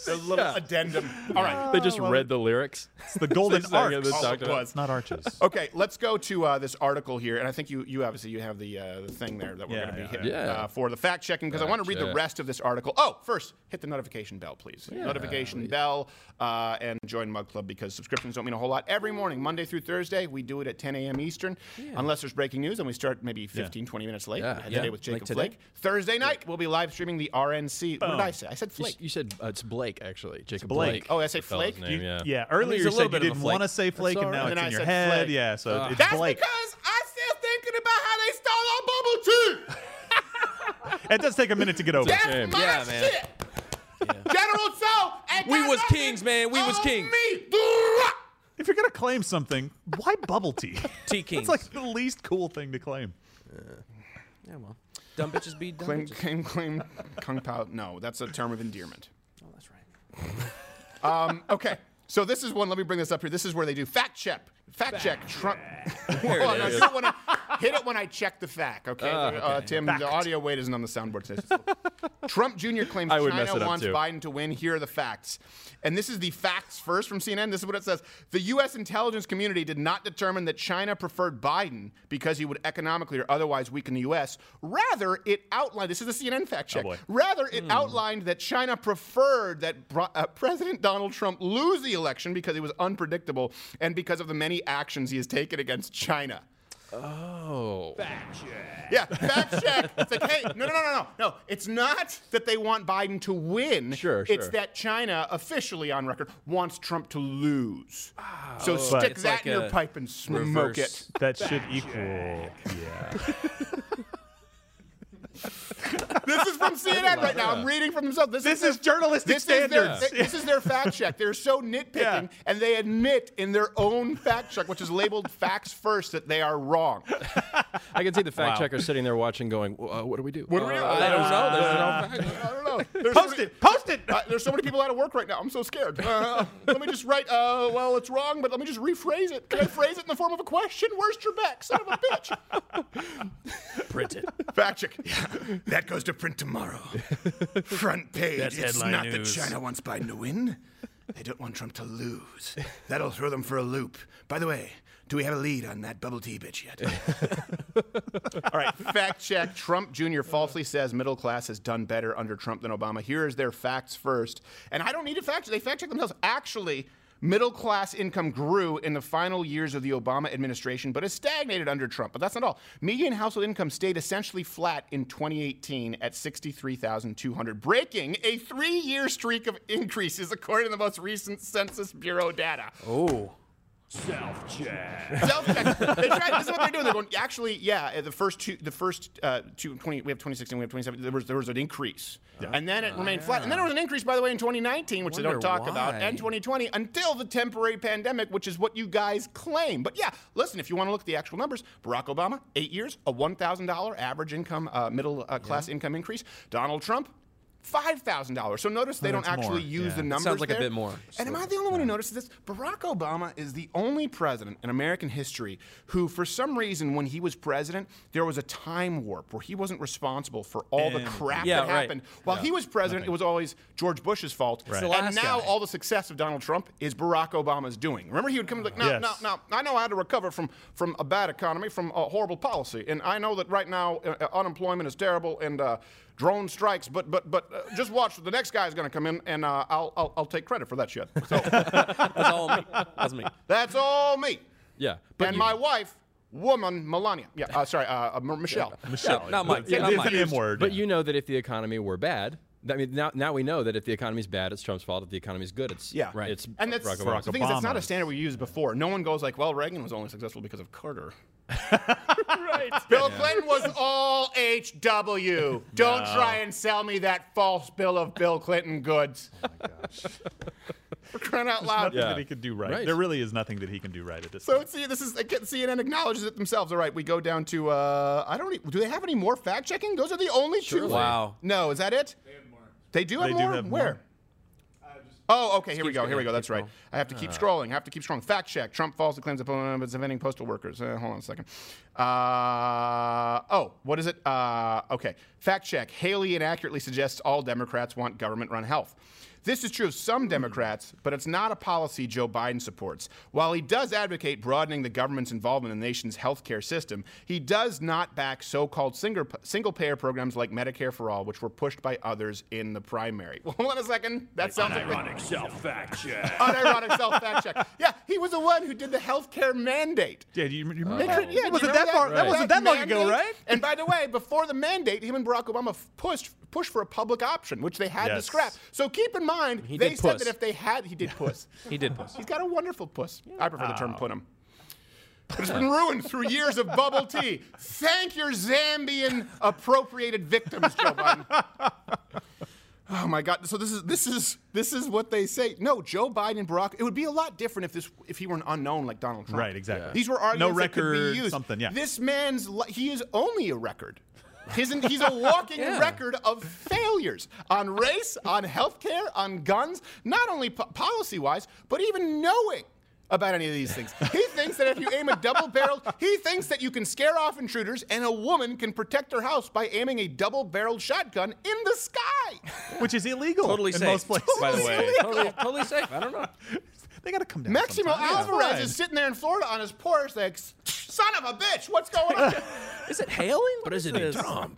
A little addendum. All right. They just well, read the lyrics. It's the golden They sang it, arcs. they Oh, talked it about- was. Not arches. Okay, let's go to uh, this article here, and I think you, you obviously you have the uh, the thing there that we're Yeah, going to be yeah, hitting yeah. uh, for the fact checking because I want to read the check. rest of this article. Oh, first hit the notification bell, please. Notification bell uh, and join Mug Club because subscriptions don't mean a whole lot. Every morning, Monday through Thursday, we do it at ten a.m. Eastern, unless there's breaking news, and we start maybe fifteen, twenty minutes late. Yeah, We had yeah. Today with Jacob Like today. Flake. Thursday night, we'll be live streaming the R N C. What did I say? I said You, Flake. you said uh, it's Blake, actually. Jacob Blake. Blake. Oh, I say the fellow's Flake? Name, You- yeah. yeah, earlier he's you a said little you bit of a didn't flake. want to say Flake, and all now right. it's And in I your said head. Flake. Yeah, so Ah. it's That's Blake. because I'm still thinking about how they stole our bubble tea. It does take a minute to get over. That's Shame. my Yeah, man. shit. General Tso ain't We got was nothing kings, man. We was on kings. me. If you're gonna claim something, why bubble tea? Tea Kings. It's like the least cool thing to claim. Yeah, well, dumb bitches be dumb Claim, bitches. claim, claim, kung pao. No, that's a term of endearment. Oh, that's right. Um, okay, so this is one. Let me bring this up here. This is where they do fact check. Fact, check. Trump. Hold on, it hit, is. it when I, hit it when I check the fact. Okay, Ah, Uh, Tim. The audio weight isn't on the soundboard today. Trump Junior claims I would mess China it up, wants too. Biden to win. Here are the facts. And this is the facts first from C N N. This is what it says. The U S intelligence community did not determine that China preferred Biden because he would economically or otherwise weaken the U S. Rather, it outlined, this is a C N N fact check. boy. Rather, it outlined that China preferred that Bro- uh, President Donald Trump lose the election because he was unpredictable and because of the many actions he has taken against China. Oh. Yeah, fact check. It's like, hey, no, no, no, no, no, no. It's not that they want Biden to win. Sure, It's sure. that China, officially on record, wants Trump to lose. so But stick it's that like in your a pipe and smoke reverse. it. That should equal. Yeah. This is from C N N right now. I'm reading from themselves. This, This is, is journalistic this is their- standards. this is their fact check. They're so nitpicking, Yeah. and they admit in their own fact check, which is labeled facts first, that they are wrong. I can see the fact Wow. checker sitting there watching, going, well, uh, "What do we do?" What do we do? I don't know. There's no fact. I don't know. There's Post so many- it. Post it. Uh, there's so many people out of work right now. I'm so scared. Uh, let me just write, uh, well, it's wrong, but let me just rephrase it. Can I phrase it in the form of a question? Where's Trebek? Son of a bitch. Print it. Fact check. Yeah, that goes to print tomorrow. Front page. That's it's headline not news. that China wants Biden to win. They don't want Trump to lose. That'll throw them for a loop. By the way, do we have a lead on that bubble tea bitch yet? All right, fact check. Trump Junior falsely says middle class has done better under Trump than Obama. Here is their facts first. And I don't need to fact check. They fact check themselves. Actually, middle class income grew in the final years of the Obama administration, but has stagnated under Trump. But that's not all. Median household income stayed essentially flat in twenty eighteen at sixty-three thousand two hundred, breaking a three-year streak of increases according to the most recent Census Bureau data. Oh. Self-check. Self-check. They tried, this is what they're doing. They're going, actually, yeah, the first two, the first uh, two, twenty, we have twenty sixteen, we have twenty seventeen, there was, there was an increase. And then it remained flat. And then there was an increase, by the way, in twenty nineteen, which they don't Wonder talk about, why. and twenty twenty, until the temporary pandemic, which is what you guys claim. But yeah, listen, if you want to look at the actual numbers, Barack Obama, eight years, a one thousand dollars average income, uh, middle uh, class income increase. Donald Trump, five thousand dollars. So notice they Oh, don't that's actually more. use Yeah. the numbers Sounds like a there. bit more. And am I the only one who notices this? Barack Obama is the only president in American history who, for some reason, when he was president, there was a time warp where he wasn't responsible for all the And- crap Yeah, that right. happened. While he was president, it was always George Bush's fault. Right. the And last now guy. all the success of Donald Trump is Barack Obama's doing. Remember, he would come and be like, no, Yes. no, no, I know how to recover from, from a bad economy, from a horrible policy. And I know that right now uh, uh, unemployment is terrible and uh, drone strikes, but but but uh, just watch. The next guy's going to come in, and uh, I'll, I'll I'll take credit for that shit. So That's all me. That's me. that's all me. Yeah, but and you- my wife, woman Melania. Yeah, uh, sorry, uh, uh, M- Michelle. Michelle. not Mike. Yeah, Not it's Mike. an M word. But yeah. you know that if the economy were bad, I mean, now now we know that if the economy's bad, it's Trump's fault. If the economy's good, it's Yeah, right. It's And that's Barack the Obama's thing is, that's not a Obama. standard we used before. No one goes like, well, Reagan was only successful because of Carter. Right. Bill Clinton was all H W. Don't try and sell me that false bill of Bill Clinton goods. Oh my gosh. We're crying out loud. Nothing Yeah. that he could do right. Right. There really is nothing that he can do right at this So point. see, this is again, C N N acknowledges it themselves. All right, we go down to uh, I don't. e- Do they have any more fact checking? Those are the only two. Wow. No, is that it? They have more. They do have They do more. have Where? more. Uh, just Oh, okay. Here we keep go. Here we scrolling, go. That's keep right. scrolling. I have to keep scrolling. I have to keep scrolling. Fact check. Trump falls to claims of preventing postal workers. Uh, hold on a second. Uh, oh, what is it? Uh, okay. Fact check. Haley inaccurately suggests all Democrats want government-run health. This is true of some Democrats, but it's not a policy Joe Biden supports. While he does advocate broadening the government's involvement in the nation's healthcare system, he does not back so-called single-payer programs like Medicare for All, which were pushed by others in the primary. Well, hold on a second. That sounds like Unironic self-fact check. unironic self-fact check. Yeah, he was the one who did the healthcare mandate. Yeah, do you, you remember They that? could- yeah, do wasn't you remember that far? That That wasn't that long ago, mandate? right? And by the way, before the mandate, him and Barack Obama f- pushed pushed for a public option, which they had to Yes. scrap. So keep in mind, He they did said puss. that if they had, he did puss. He did puss. He's got a wonderful puss. I prefer the term punim. But it's been ruined through years of bubble tea. Thank your Zambian appropriated victims, Joe Biden. Oh my God! So this is this is this is what they say. No, Joe Biden and Barack. It would be a lot different if this if he were an unknown like Donald Trump. Right, exactly. These were No arguments that could record, be used. something, yeah. This man's li- he is only a record. He's, an, he's a walking Yeah. record of failures on race, on healthcare, on guns. Not only po- policy-wise, but even knowing about any of these things. He thinks that if you aim a double-barreled, he thinks that you can scare off intruders and a woman can protect her house by aiming a double-barreled shotgun in the sky. Which is illegal Totally in safe, most places. by the way. Totally, totally safe. I don't know. They got to come down. Maximo sometime. Alvarez Fine. is sitting there in Florida on his porch like, son of a bitch, what's going on? Is it hailing? What is it? Trump.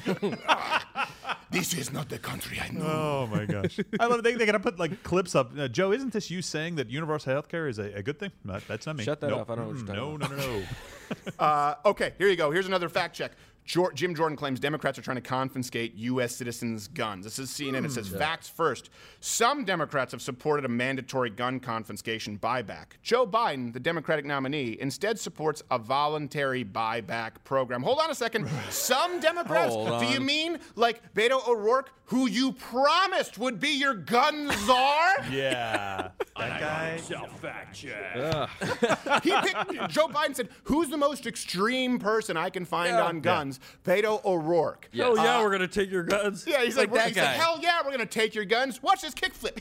This is not the country I know. Oh my gosh! I love it. They, they gotta put like clips up. Uh, Joe, isn't this you saying that universal health care is a, a good thing? No, that's not me. Shut that Nope. off. I don't know what you're Mm, talking No, no, no, no. Uh, okay, here you go. Here's another fact check. Jor- Jim Jordan claims Democrats are trying to confiscate U S citizens' guns. This is C N N. It says, facts first. Some Democrats have supported a mandatory gun confiscation buyback. Joe Biden, the Democratic nominee, instead supports a voluntary buyback program. Hold on a second. Some Democrats? Hold Do you on. mean like Beto O'Rourke, who you promised would be your gun czar? Yeah, that guy. Self-fact check. He picked, Joe Biden said, who's the most extreme person I can find on guns? Beto O'Rourke. Oh yeah, Uh, we're gonna take your guns. Yeah, he's like, like, that he guy. said, hell yeah, we're gonna take your guns. Watch this kickflip.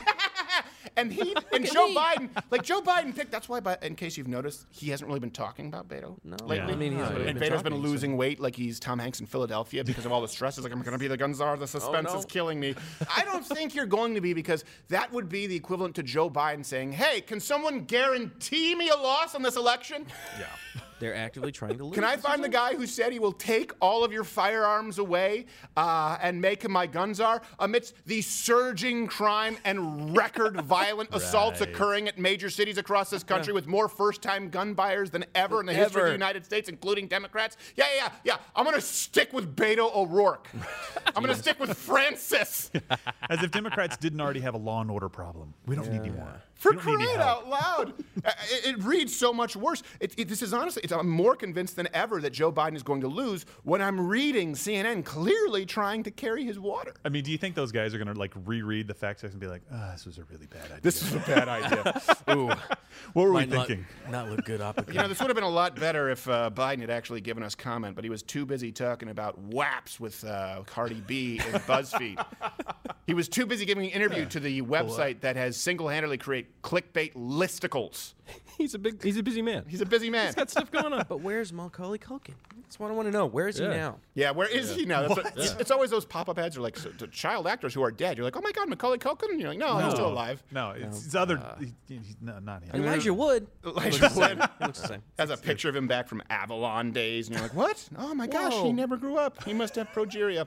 and he and Joe me. Biden, like Joe Biden picked. That's why, by, in case you've noticed, he hasn't really been talking about Beto. No, lately. I mean, he hasn't really and been Beto's been talking, losing weight, like he's Tom Hanks in Philadelphia because of all the stress. He's like, I'm gonna be the gun czar. The suspense no. is killing me. I don't think you're going to be, because that would be the equivalent to Joe Biden saying, "Hey, can someone guarantee me a loss on this election?" Yeah. They're actively trying to lose. Can I find the guy who said he will take all of your firearms away uh, and make him my gun czar amidst the surging crime and record violent assaults Right. occurring at major cities across this country with more first-time gun buyers than ever in the history of Ever. the United States, including Democrats? Yeah, yeah, yeah. yeah. I'm going to stick with Beto O'Rourke. I'm going to stick with Francis. As if Democrats didn't already have a law and order problem. We don't need any more. For We don't need any crying help. out loud. Uh, it, it reads so much worse. It, it, this is honestly, it's, I'm more convinced than ever that Joe Biden is going to lose when I'm reading C N N clearly trying to carry his water. I mean, do you think those guys are going to like reread the fact checks and be like, ah, this was a really bad idea? This is a bad idea. Ooh, what were we might not, thinking? not look good up. You know, this would have been a lot better if uh, Biden had actually given us comment, but he was too busy talking about W A Ps with uh, Cardi B and BuzzFeed. He was too busy giving an interview to the website that has single-handedly created clickbait listicles. He's a big. He's a busy man. He's a busy man. He's got stuff going on. But where's Macaulay Culkin? That's what I want to know. Where is he Yeah. now? Yeah, where is he now? That's what, it's, it's always those pop-up ads are like so, to child actors who are dead. You're like, oh my God, Macaulay Culkin? And you're like, no, he's still alive. No, it's, it's other. he- he's no, not him. Elijah Wood. Elijah Wood He looks the same. has a picture of him back from Avalon days, and you're like, what? Oh my gosh, Whoa. he never grew up. He must have progeria.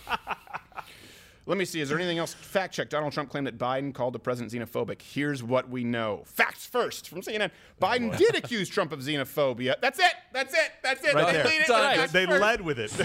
Let me see. Is there anything else? Fact check. Donald Trump claimed that Biden called the president xenophobic. Here's what we know. Facts first from C N N. Biden did accuse Trump of xenophobia. That's it. That's it. That's it. Right They there. lead it Done. with They, facts they first. led with it.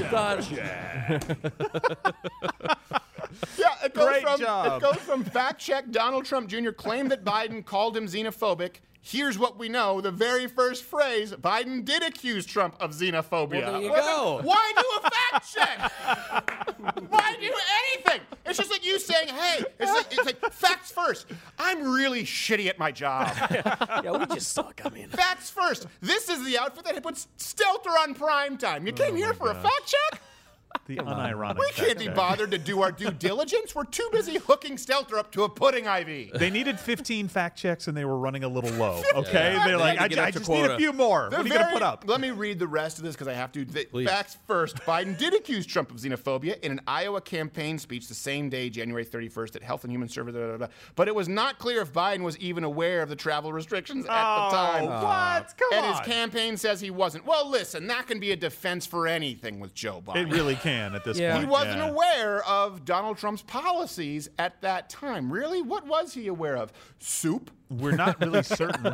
Yeah, it goes Great from job. it goes from fact check. Donald Trump Junior claimed that Biden called him xenophobic. Here's what we know. The very first phrase, Biden did accuse Trump of xenophobia. Well, there you Well, go. then Why do a fact check? Why do anything? It's just like you saying, hey, it's like, it's like facts first. I'm really shitty at my job. Yeah, we just suck. I mean, Facts first. This is the outfit that puts Stelter on prime time. You came here for a fact check? The unironic. We can't be fact check. bothered to do our due diligence. We're too busy hooking Stelter up to a pudding I V. They needed fifteen fact checks and they were running a little low. Okay, Yeah. they're They like, had I, to get I up to just need a quota. few more. The What are you gonna very- put up? Let me read the rest of this because I have to. The Please. facts first. Biden did accuse Trump of xenophobia in an Iowa campaign speech the same day, January thirty-first, at Health and Human Services. Blah, blah, blah. But it was not clear if Biden was even aware of the travel restrictions at Oh, the time. what? Come and on. his campaign says he wasn't. Well, listen, that can be a defense for anything with Joe Biden. It really can at this Yeah. point. He wasn't yeah. aware of Donald Trump's policies at that time. Really? What was he aware of? Soup? We're not really certain.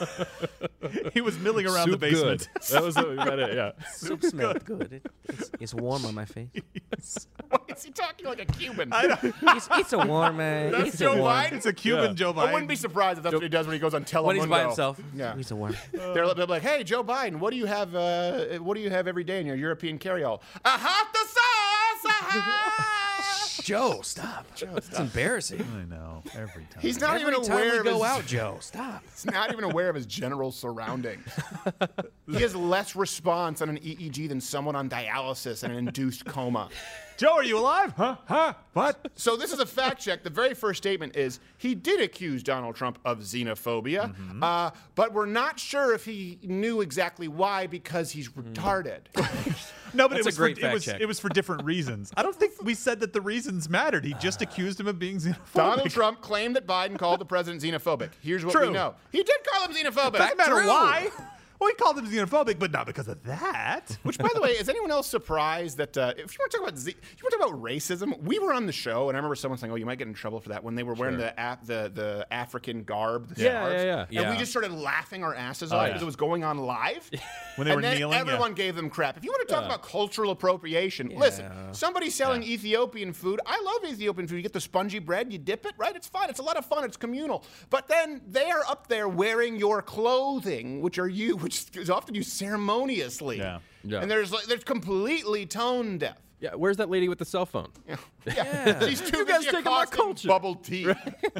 He was milling around Soup the basement. good. That was about it. Yeah. Soup smelled good. It, it's, it's warm on my face. Why is he talking like a Cuban? I don't, It's, it's a warm, uh, That's it's Joe a warm. Biden? it's a Cuban Yeah. Joe Biden. I wouldn't be surprised if that's what he does when he goes on Telemundo. When he's by himself, Yeah. he's a warm. They're, they're like, hey, Joe Biden, what do you have? Uh, what do you have every day in your European carry-all? A hot the sauce. A-ha! Joe, stop. Joe, It's stop. embarrassing. I know every time. He's not Every even time aware we of go his, out, Joe, stop. He's not even aware of his general surroundings. He has less response on an E E G than someone on dialysis and an induced coma. Joe, are you alive? Huh? Huh? What? So this is a fact check. The very first statement is he did accuse Donald Trump of xenophobia, Mm-hmm. uh, but we're not sure if he knew exactly why because he's retarded. No, but That's it was a great for, it fact was check. it was for different reasons. I don't think we said that the reasons mattered. He just accused him of being xenophobic. Donald Trump claimed that Biden called the president xenophobic. Here's what we True. know. He did call him xenophobic. Doesn't matter True. why. Well, he called him xenophobic, but not because of that. Which, by the way, is anyone else surprised that uh, if you want to talk about Z- if you want to talk about racism, we were on the show, and I remember someone saying, "Oh, you might get in trouble for that," when they were wearing Sure. the Af- the the African garb, the Yeah, scarves. yeah, yeah. and Yeah. we just started laughing our asses Oh, off yeah. because it was going on live. When they and were then kneeling, yeah. everyone gave them crap. If you want to talk Yeah. about cultural appropriation, listen, Yeah. somebody selling Ethiopian food. I love Ethiopian food. You get the spongy bread, you dip it, right? It's fun. It's a lot of fun. It's communal. But then they are up there wearing your clothing, which are you, which is often used ceremoniously. Yeah. Yeah. And there's like there's completely tone deaf. Yeah. Where's that lady with the cell phone? Yeah. yeah. She's too You guys busy taking my accosting culture. bubble tea.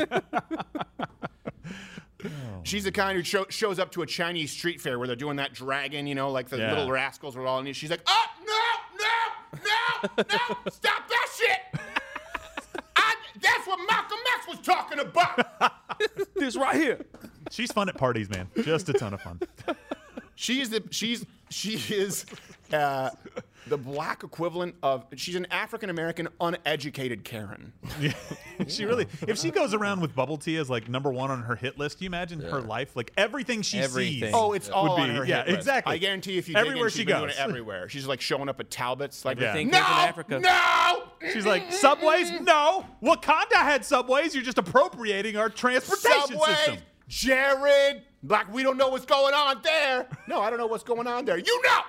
She's the kind who show, shows up to a Chinese street fair where they're doing that dragon, you know, like the Yeah. little rascals were all in it. She's like, oh, no, no, no, no, stop that shit. I, that's what Malcolm X was talking about. This right here. She's fun at parties, man. Just a ton of fun. She is the she's she is uh, the black equivalent of she's an African American uneducated Karen. Yeah. She really, if she goes around with bubble tea as like number one on her hit list, can you imagine her life? Like everything she Everything. sees. Oh, it's all would on be- her yeah, hit list. exactly. I guarantee if you Everywhere dig in, she she's been doing goes. it everywhere. She's like showing up at Talbot's, like Yeah. Everything no, came from Africa. no. She's like, Subways? No. Wakanda had Subways. You're just appropriating our transportation Subway, system. Jared, like we don't know what's going on there. No, I don't know what's going on there. You know.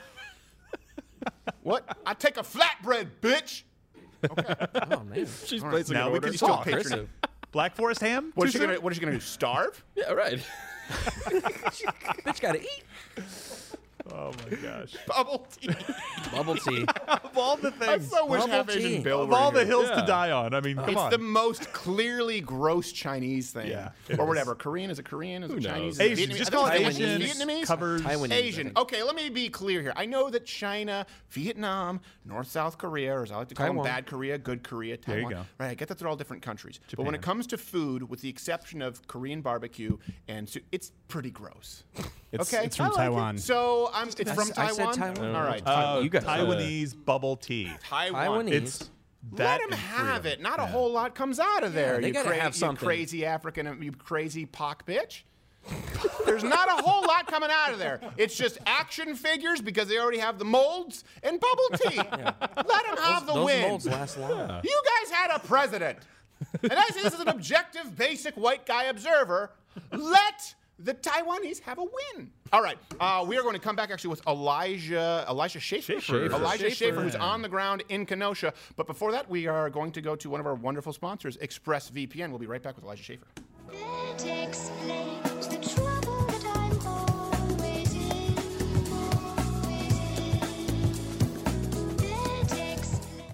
What? I take a flatbread, bitch. Oh, man. She's right. placing Now an we order. can still Oh, patron- impressive. Black Forest ham? What Too is she soon? gonna What is she gonna do? Starve? Yeah, right. Bitch gotta eat. Oh my gosh. Bubble tea. Bubble tea. Of all the I things, so wish Bubble Half tea. Asian Bill of were all the here. hills Yeah. to die on. I mean, come It's on. the most clearly gross Chinese thing. Yeah, it or is. whatever. Korean? Is it Korean? Is it knows? Chinese? Is it Asian. Vietnamese? Just I call think it it's Asian. Vietnamese? Covers. Taiwanese, I Asian. think. Okay, let me be clear here. I know that China, Vietnam, North South Korea, or as I like to call Taiwan. them, bad Korea, good Korea, There you Taiwan. go. Right, I get that they're all different countries. But when it Japan. comes to food, with the exception of Korean barbecue, and su- it's pretty gross. It's, okay, it's from I like it. Taiwan. So I'm. It's I from s- I said Taiwan. Taiwan. All right, Uh, You guys- Taiwanese bubble tea. Taiwan. Taiwanese. It's Let that him and have freedom. it. Not a Yeah. whole lot comes out of there. they you, gotta have you something. crazy African, you crazy pock bitch. There's not a whole lot coming out of there. It's just action figures because they already have the molds and bubble tea. Let them have the Those win. molds last long. You guys had a president. And I say this is an objective, basic white guy observer. Let the Taiwanese have a win. All right, uh, we are going to come back actually with Elijah Elijah Schaefer. Schaefer. Elijah Schaefer. Schaefer, who's on the ground in Kenosha. But before that, we are going to go to one of our wonderful sponsors, ExpressVPN. We'll be right back with Elijah Schaefer. That explains the trouble that I'm always in, always in. That explains.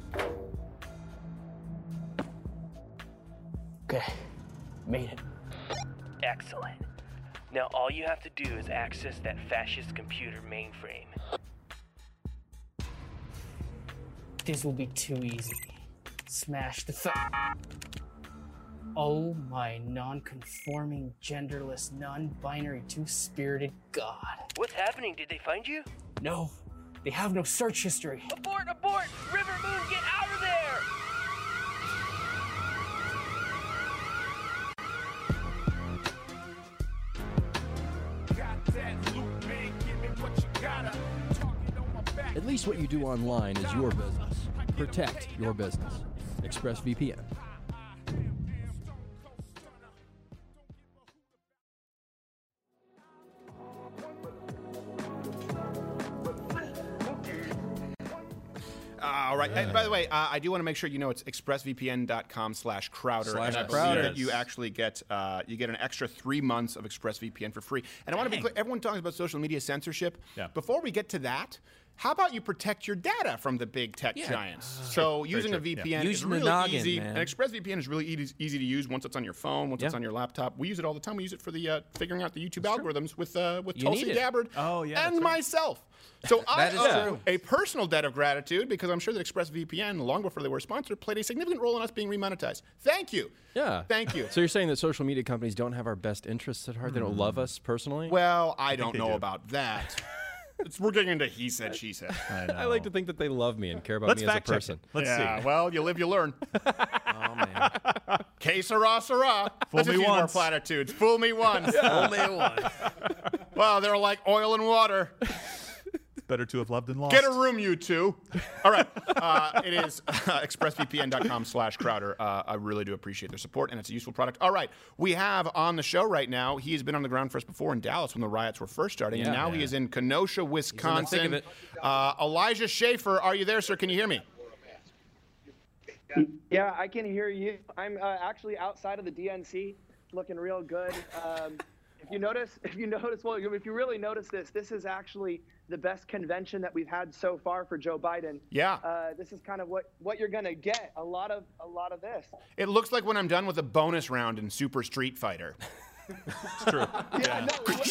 Okay, made it. Excellent. Now all you have to do is access that fascist computer mainframe. This will be too easy. Smash the th- Oh my non-conforming, genderless, non-binary, two-spirited god. What's happening? Did they find you? No, they have no search history. Abort! Abort! River Moon, get out of there! At least what you do online is your business. Protect your business. ExpressVPN. All right. And by the way, uh, I do want to make sure you know it's expressvpn.com slash Crowder. Slash and I Crowder. believe that you actually get uh, you get an extra three months of ExpressVPN for free. And I want to be clear, everyone talks about social media censorship. Yeah. Before we get to that, how about you protect your data from the big tech Yeah. giants? So Very using a true. Yeah. V P N is Using the really noggin, easy. man. And ExpressVPN is really easy, easy to use once it's on your phone, once it's Yeah. on your laptop. We use it all the time. We use it for the uh, figuring out the YouTube algorithms with uh, with You Tulsi need it. Gabbard Oh, yeah, and that's right. myself. So I That is owe true. a personal debt of gratitude because I'm sure that ExpressVPN, long before they were a sponsor, played a significant role in us being remonetized. Thank you. Yeah. Thank you. So you're saying that social media companies don't have our best interests at heart? They don't love us personally? Well, I, don't they know do. about that. It's, we're getting into he said, she said. I, know. I like to think that they love me and care about Let's me as a fact check person. it. Let's yeah, see. well, you live, you learn. Oh, man. Que sera, sera. Fool Let's me just use more once. platitudes. Fool me once. Only one. Well, they're like oil and water. Better to have loved and lost. Get a room, you two. All right. Uh, it is uh, expressvpn.com slash Crowder. Uh, I really do appreciate their support, and it's a useful product. All right. We have on the show right now, he has been on the ground for us before in Dallas when the riots were first starting, and Yeah. now he Yeah. is in Kenosha, Wisconsin. of it. Uh, Elijah Schaefer, are you there, sir? Can you hear me? Yeah, I can hear you. I'm uh, actually outside of the D N C, looking real good. Um, if you notice, if you notice, well, if you really notice this, this is actually the best convention that we've had so far for Joe Biden. Yeah. Uh, this is kind of what what you're gonna get. A lot of a lot of this. It looks like when I'm done with a bonus round in Super Street Fighter. It's true. Yeah. No, what-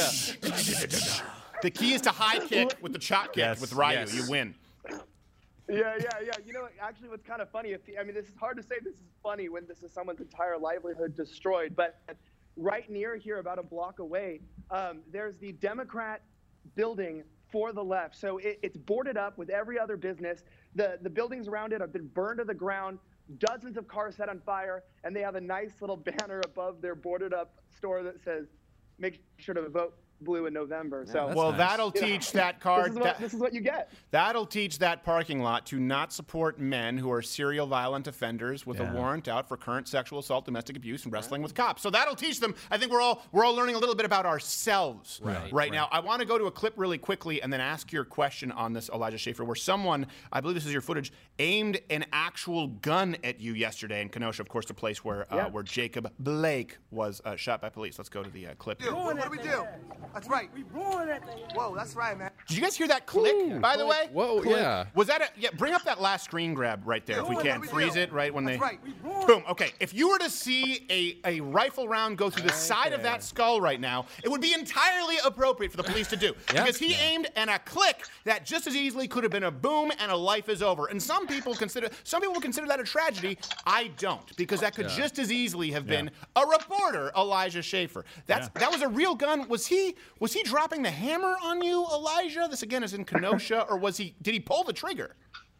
The key is to high kick with the chop kick Yes, with Ryu. yes. You win. Yeah, yeah, yeah. You know, actually, what's kind of funny, if I mean, this is hard to say this is funny when this is someone's entire livelihood destroyed, but right near here, about a block away, um, there's the Democrat building for the left. So it, it's boarded up with every other business. The, the buildings around it have been burned to the ground, dozens of cars set on fire, and they have a nice little banner above their boarded up store that says, make sure to vote blue in November. So Well, nice. that'll You know, teach that this card. is, what, that- this is what you get. That'll teach that parking lot to not support men who are serial violent offenders with Yeah. a warrant out for current sexual assault, domestic abuse, and wrestling with cops. So that'll teach them. I think we're all we're all learning a little bit about ourselves Right, right now. I want to go to a clip really quickly and then ask your question on this, Elijah Schaefer, where someone, I believe this is your footage, aimed an actual gun at you yesterday in Kenosha, of course, the place where uh, Yeah. where Jacob Blake was uh, shot by police. Let's go to the uh, clip. What do we do? That's right. We ruined it. Whoa, that's right, man. Did you guys hear that click, by the way? Whoa, Click. yeah. Was that a, yeah, bring up that last screen grab right there if we What can. do we Freeze do? it right when That's they right. We ruined Boom. Okay. If you were to see a, a rifle round go through the side of that skull right now, it would be entirely appropriate for the police to do. Yeah. Because he aimed and a click that just as easily could have been a boom and a life is over. And some people consider some people would consider that a tragedy. I don't, because that could Yeah. just as easily have Yeah. been a reporter, Elijah Schaefer. That's Yeah. that was a real gun. Was he was he dropping the hammer on you, Elijah? This again is in Kenosha, or was he? Did he pull the trigger?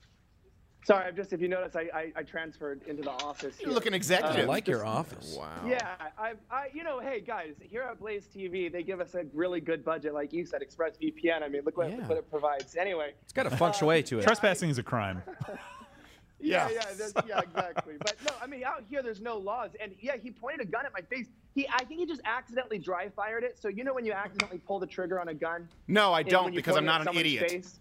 Sorry, I'm just, if you notice, I, I, I transferred into the office. You're here. looking executive. I Um, like your just- office. Wow. Yeah, I, I, you know, hey guys, here at Blaze T V, they give us a really good budget, like you said, ExpressVPN. I mean, look what, Yeah. look what it provides. Anyway. It's got a feng shui to it. Trespassing is a crime. Yeah, Yeah. yeah, there's- yeah, exactly. But no, I mean, out here, there's no laws. And yeah, he pointed a gun at my face. He, I think he just accidentally dry fired it. So you know when you accidentally pull the trigger on a gun? No, I and don't, when you because point I'm it not at an someone's idiot. face?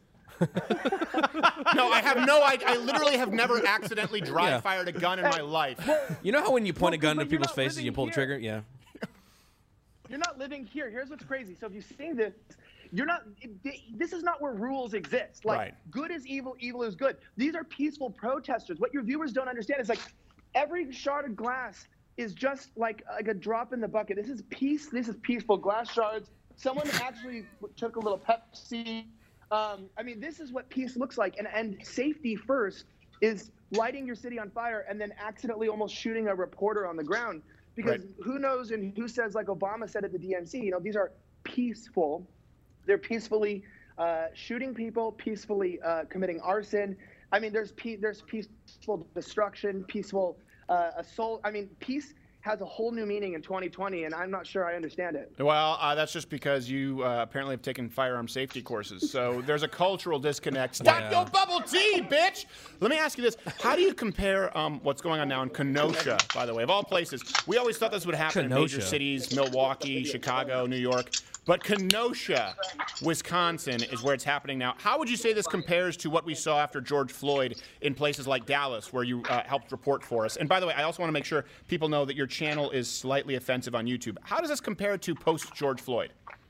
No, I have no idea. I literally have never accidentally dry Yeah. fired a gun in my life. You know how when you point a Well, gun but to you're people's not faces, living you pull the here. trigger? Yeah. You're not living here. Here's what's crazy. So if you see this, you're not. it- This is not where rules exist. Like Right. good is evil, evil is good. These are peaceful protesters. What your viewers don't understand is like every shard of glass is just like like a drop in the bucket. This is peace. This is peaceful glass shards. Someone actually took a little Pepsi Um, I mean, this is what peace looks like. And, and safety first is lighting your city on fire and then accidentally almost shooting a reporter on the ground. Because Right. who knows and who says, like Obama said at the D N C, you know, these are peaceful. They're peacefully uh, shooting people, peacefully uh, committing arson. I mean, there's pe- there's peaceful destruction, peaceful uh, assault. I mean, peace has a whole new meaning in twenty twenty, and I'm not sure I understand it. Well, uh, that's just because you uh, apparently have taken firearm safety courses. So there's a cultural disconnect. Stop Yeah. your bubble tea, bitch! Let me ask you this. How do you compare um, what's going on now in Kenosha, by the way, of all places? We always thought this would happen in major Kenosha. cities, Milwaukee, Chicago, New York. But Kenosha, Wisconsin is where it's happening now. How would you say this compares to what we saw after George Floyd in places like Dallas, where you uh, helped report for us? And by the way, I also want to make sure people know that your channel is slightly offensive on YouTube. How does this compare to post-George Floyd?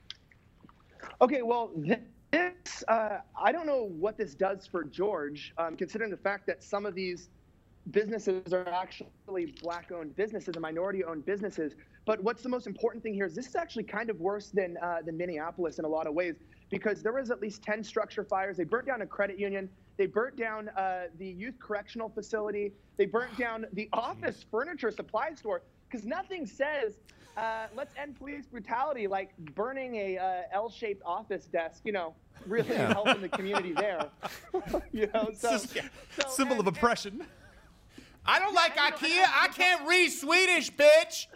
Okay, well, this, uh, I don't know what this does for George, um, considering the fact that some of these businesses are actually black-owned businesses and minority-owned businesses. But what's the most important thing here is this is actually kind of worse than uh, than Minneapolis in a lot of ways, because there was at least ten structure fires. They burnt down a credit union. They burnt down uh, the youth correctional facility. They burnt down the office furniture supply store, because nothing says uh, let's end police brutality like burning a uh, L-shaped office desk. You know, really Yeah. helping the community there. you know, so, It's just so symbol of oppression. I don't like IKEA. I can't read Swedish, bitch.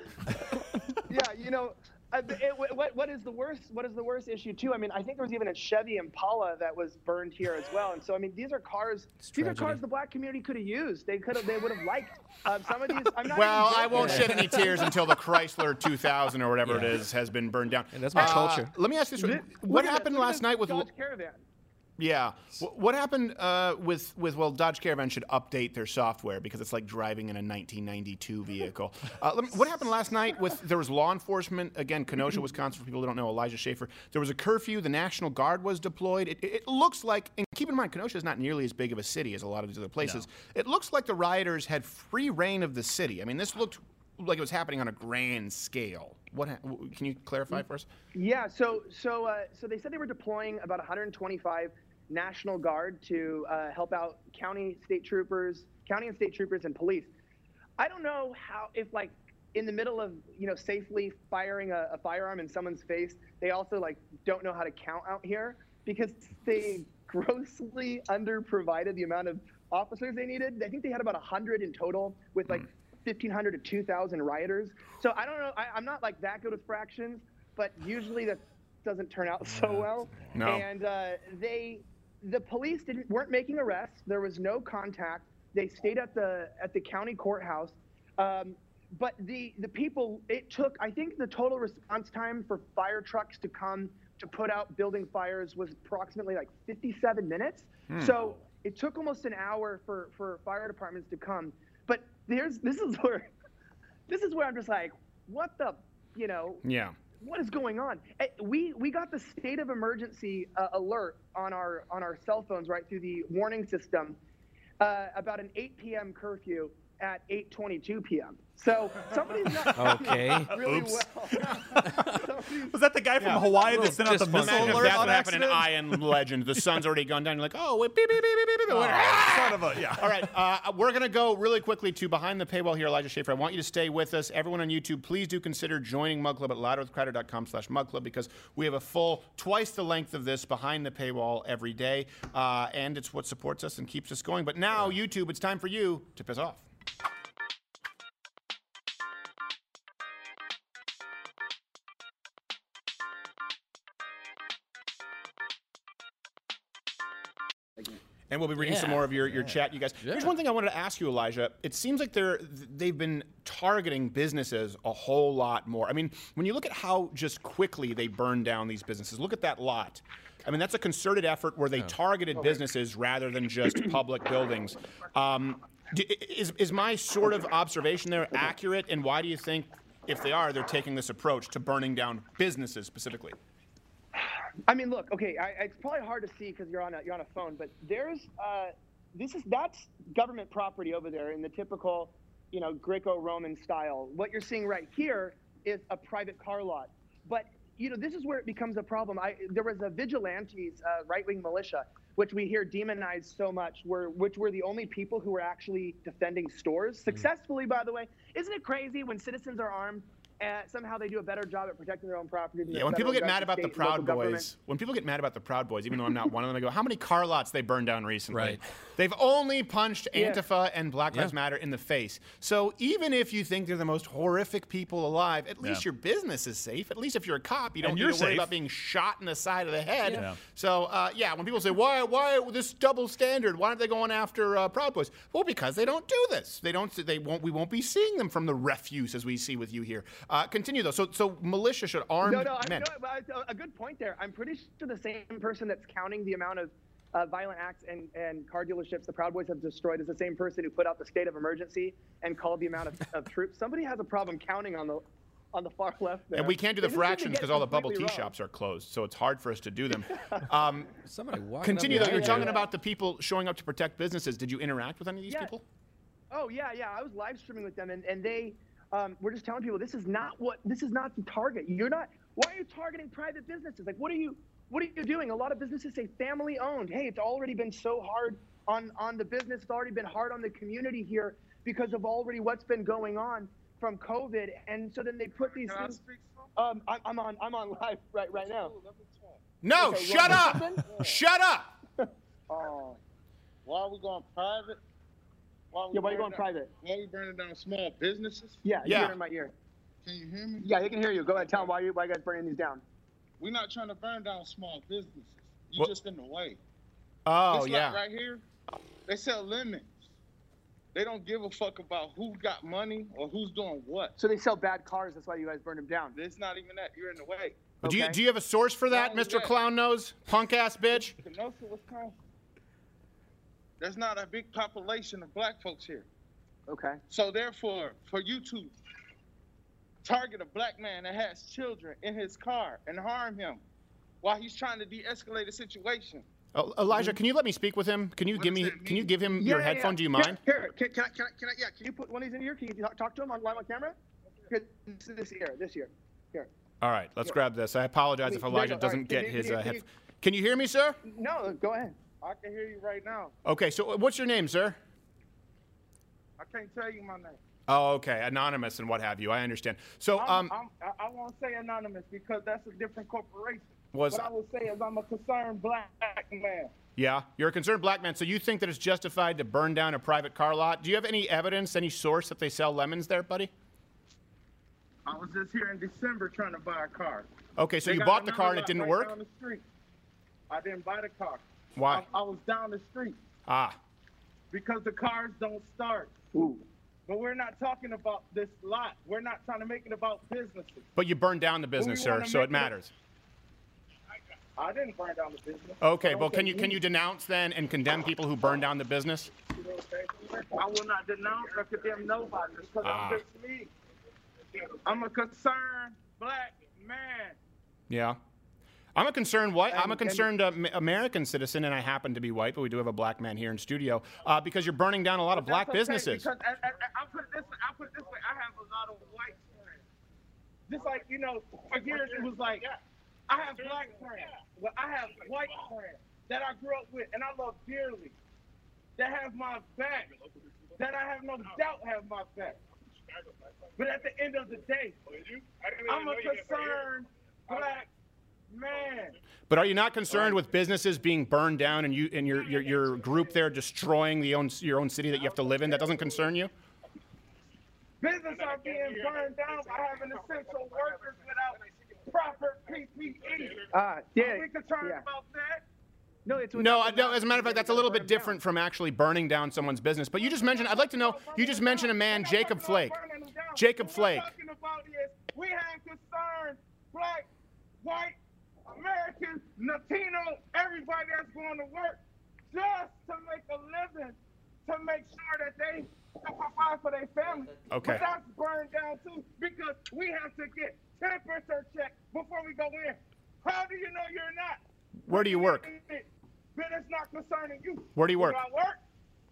yeah, you know, uh, it, what what is the worst? What is the worst issue too? I mean, I think there was even a Chevy Impala that was burned here as well. And so, I mean, these are cars. These are cars the black community could have used. They could have. They would have liked um, some of these. I'm not Well, even I won't joking. shed any tears until the Chrysler two thousand or whatever it Yeah. is has been burned down. And that's my Uh, culture. Let me ask you this: Look what at happened this, look at last this night with? Dodge Caravan? Yeah. Wh- What happened uh, with with well, Dodge Caravan should update their software because it's like driving in a nineteen ninety-two vehicle. Uh, let me, what happened last night with there was law enforcement again, Kenosha, Wisconsin. For people who don't know, Elijah Schaefer. There was a curfew. The National Guard was deployed. It, it, it looks like, and keep in mind, Kenosha is not nearly as big of a city as a lot of these other places. It looks like the rioters had free reign of the city. I mean, this looked like it was happening on a grand scale. What ha- w- can you clarify for us? Yeah. So so uh, so they said they were deploying about one hundred twenty-five National Guard to uh, help out county, state troopers, county and state troopers, and police. I don't know how if like in the middle of you know safely firing a, a firearm in someone's face, they also like don't know how to count out here because they grossly underprovided the amount of officers they needed. I think they had about one hundred in total with like fifteen hundred to two thousand rioters. So I don't know. I, I'm not like that good with fractions, but usually that doesn't turn out so well. No. And uh, they, the police didn't weren't making arrests. There was no contact. They stayed at the at the county courthouse. Um, but the the people, it took. I think the total response time for fire trucks to come to put out building fires was approximately like fifty-seven minutes. Hmm. So it took almost an hour for for fire departments to come. But there's this is where this is where I'm just like, what the, you know. Yeah. What is going on? Eh, We we got the state of emergency uh, alert on our on our cell phones right through the warning system uh, about an eight p m curfew at eight twenty-two p m So somebody's not Okay. really Oops. well. Somebody's- Was that the guy from Hawaii that sent out the missile Imagine if alert that's on what happened in accident? I Am Legend. The sun's already gone down. You're like, oh, wait, beep, beep, beep, beep, beep, beep. Oh, son of a, yeah. All right, uh, we're going to go really quickly to Behind the Paywall here, Elijah Schaefer. I want you to stay with us. Everyone on YouTube, please do consider joining Mug Club at louderwithcrowder.com slash Mug Club because we have a full twice the length of this Behind the Paywall every day, uh, and it's what supports us and keeps us going. But now, YouTube, it's time for you to piss off. And we'll be reading some Yeah. more of your, your chat, you guys. Here's one thing I wanted to ask you, Elijah. It seems like they're they've been targeting businesses a whole lot more. I mean, when you look at how just quickly they burn down these businesses, look at that lot. I mean, that's a concerted effort where they targeted businesses rather than just public buildings. Um, d- is is my sort of observation there accurate? And why do you think, if they are, they're taking this approach to burning down businesses specifically? I mean, look, okay, I, it's probably hard to see because you're on a you're on a phone, but there's uh, this is that's government property over there in the typical, you know, Greco-Roman style. What you're seeing right here is a private car lot, but you know, this is where it becomes a problem. I, there was a vigilantes, uh, right-wing militia, which we hear demonized so much, were, which were the only people who were actually defending stores, successfully, by the way. Isn't it crazy when citizens are armed, and somehow they do a better job at protecting their own property than Yeah, the when people federal get mad government, about the state, and local Proud government? Boys, when people get mad about the Proud Boys, even though I'm not one of them, I go, how many car lots they burned down recently? Right. They've only punched Yeah. Antifa and Black Lives Yeah. Matter in the face. So even if you think they're the most horrific people alive, at least Yeah. your business is safe. At least if you're a cop, you don't And need you're to worry safe. about being shot in the side of the head. Yeah. So uh, yeah, when people say, why, why this double standard? Why aren't they going after uh, Proud Boys? Well, because they don't do this. They don't. They won't. We won't be seeing them from the refuse as we see with you here. Uh, continue though. So so militia should arm No, no, I, men. no but I- a good point there. I'm pretty sure the same person that's counting the amount of uh, violent acts and, and car dealerships the Proud Boys have destroyed is the same person who put out the state of emergency and called the amount of, of troops. Somebody has a problem counting on the on the far left there. And we can't do the They just seem to fractions get because all the bubble tea completely wrong. shops are closed, so it's hard for us to do them. Um, Somebody walking continue up though. You're behind talking you. about the people showing up to protect businesses. Did you interact with any of these Yeah. people? Oh yeah, yeah. I was live streaming with them, and, and they um, were just telling people this is not what this is not the target. You're not. Why are you targeting private businesses? Like, what are you what are you doing? A lot of businesses say family owned. Hey, it's already been so hard on on the business. It's already been hard on the community here because of already what's been going on from COVID. And so then they put these things. Um, I'm, I'm on I'm on live right right now. No, Okay, shut Ron, up! something? Shut up! Oh, why are we going private? Why are we Yeah, why are you burning going down- private? Why are we burning down small businesses? Yeah, Yeah. you hear in my ear. Can you hear me? Yeah, he can hear you. Go ahead, tell him why you why you guys burning these down. We're not trying to burn down small businesses. You're What- just in the way. Oh This yeah. lot right here, they sell lemons. They don't give a fuck about who got money or who's doing what. So they sell bad cars. That's why you guys burn them down. It's not even that. You're in the way. Do you Okay. do you have a source for that, Wrong with Mister that. Clown Nose? Punk ass bitch. Kenosha, Wisconsin. There's not a big population of black folks here. Okay. So therefore, for you to target a black man that has children in his car and harm him while he's trying to de-escalate a situation. Oh, Elijah, can you let me speak with him? Can you What give does me? that Can you mean? give him Yeah, your yeah, headphone? yeah. Do you Here, mind? Here, can, can, I, can, I, can I? Yeah, can you put one of these in here? Can you talk, talk to him on live on camera? Here, this, this ear, this ear. Here. All right, let's grab this. I apologize if There you Elijah go. All doesn't right, get can you- his can uh, you- head. Can you hear me, sir? No, go ahead. I can hear you right now. Okay, so what's your name, sir? I can't tell you my name. Oh, okay, anonymous and what have you. I understand. So, I'm, um, I'm, I I won't say anonymous because that's a different corporation. Was- what I will say is I'm a concerned black man. yeah, you're a concerned black man, so you think that it's justified to burn down a private car lot? Do you have any evidence, any source that they sell lemons there, buddy? I was just here in December trying to buy a car. Okay, so They you got bought the another car and it lot didn't right work? down the street. I didn't buy the car. Why? I, I was down the street Ah, because the cars don't start. Ooh. But we're not talking about this lot. We're not trying to make it about businesses. but you burned down the business, sir, wanna so make it it- matters. I didn't burn down the business. Okay, Don't well, can say you can me. you denounce then and condemn people who burn down the business? I will not denounce or condemn nobody because Ah. I'm just me. I'm a concerned black man. Yeah. I'm a concerned white. I'm a And- and- concerned uh, Ma- American citizen, and I happen to be white, but we do have a black man here in studio uh, because you're burning down a lot of black That's okay, businesses. Because I, I, I put it this way. I put it this way. I have a lot of white friends. Just like you know, for years it was like I have black friends. Well, I have white friends that I grew up with and I love dearly. That have my back. That I have no doubt have my back. But at the end of the day, I'm a concerned black man. But are you not concerned with businesses being burned down and you and your your, your group there destroying the own your own city that you have to live in? That doesn't concern you? Business are being burned down by having essential workers without proper P P E. Ah, yeah. Are we concerned yeah. about that? No, it's No, I, no. As a matter of fact, that's a little bit different from actually burning down someone's business. But you just mentioned. I'd like to know. You just mentioned a man, Jacob Flake. Jacob Flake. What we're talking about is we have concerned black, white, American, Latino, everybody that's going to work just to make a living, to make sure that they can provide for their family. Okay. But that's burned down too because we have to get temperature check before we go in. How do you know you're not? Where do you work? But it's not concerning you. Where do you work? Where I work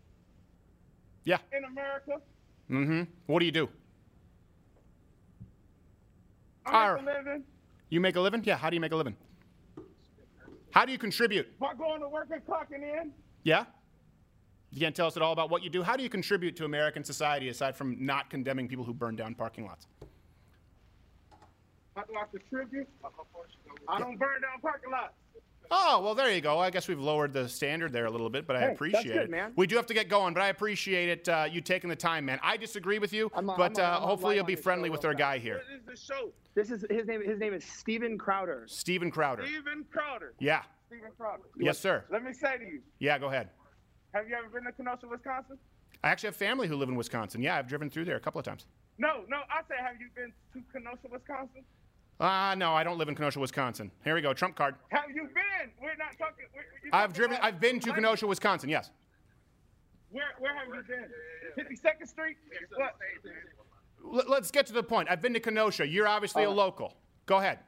Yeah. in America. Mm-hmm. What do you do? I All make a living. You make a living? Yeah. How do you make a living? How do you contribute? By going to work and clocking in. Yeah? You can't tell us at all about what you do. How do you contribute to American society aside from not condemning people who burn down parking lots? How do I contribute? I don't burn down parking lots. Oh, well, there you go. I guess we've lowered the standard there a little bit, but I Hey, that's appreciate good, it. man. We do have to get going, but I appreciate it, uh, you taking the time, man. I disagree with you, I'm on- but I'm on- uh, I'm on hopefully live you'll on be your friendly show with real our fast. guy here. What is the show? This is his name. His name is Steven Crowder. Steven Crowder. Steven Crowder. Yeah. Steven Crowder. Yes, sir. Let me say to you, Yeah, go ahead. have you ever been to Kenosha, Wisconsin? I actually have family who live in Wisconsin. Yeah, I've driven through there a couple of times. No, no, I say, have you been to Kenosha, Wisconsin? Uh, no, I don't live in Kenosha, Wisconsin. Here we go, Trump card. Have you been? We're not talking. We're, you're I've talking driven, about I've been to money. Kenosha, Wisconsin, yes. Where, where have you been? fifty-second Street? What? L- let's get to the point. I've been to Kenosha. You're obviously a Uh, local. Go ahead.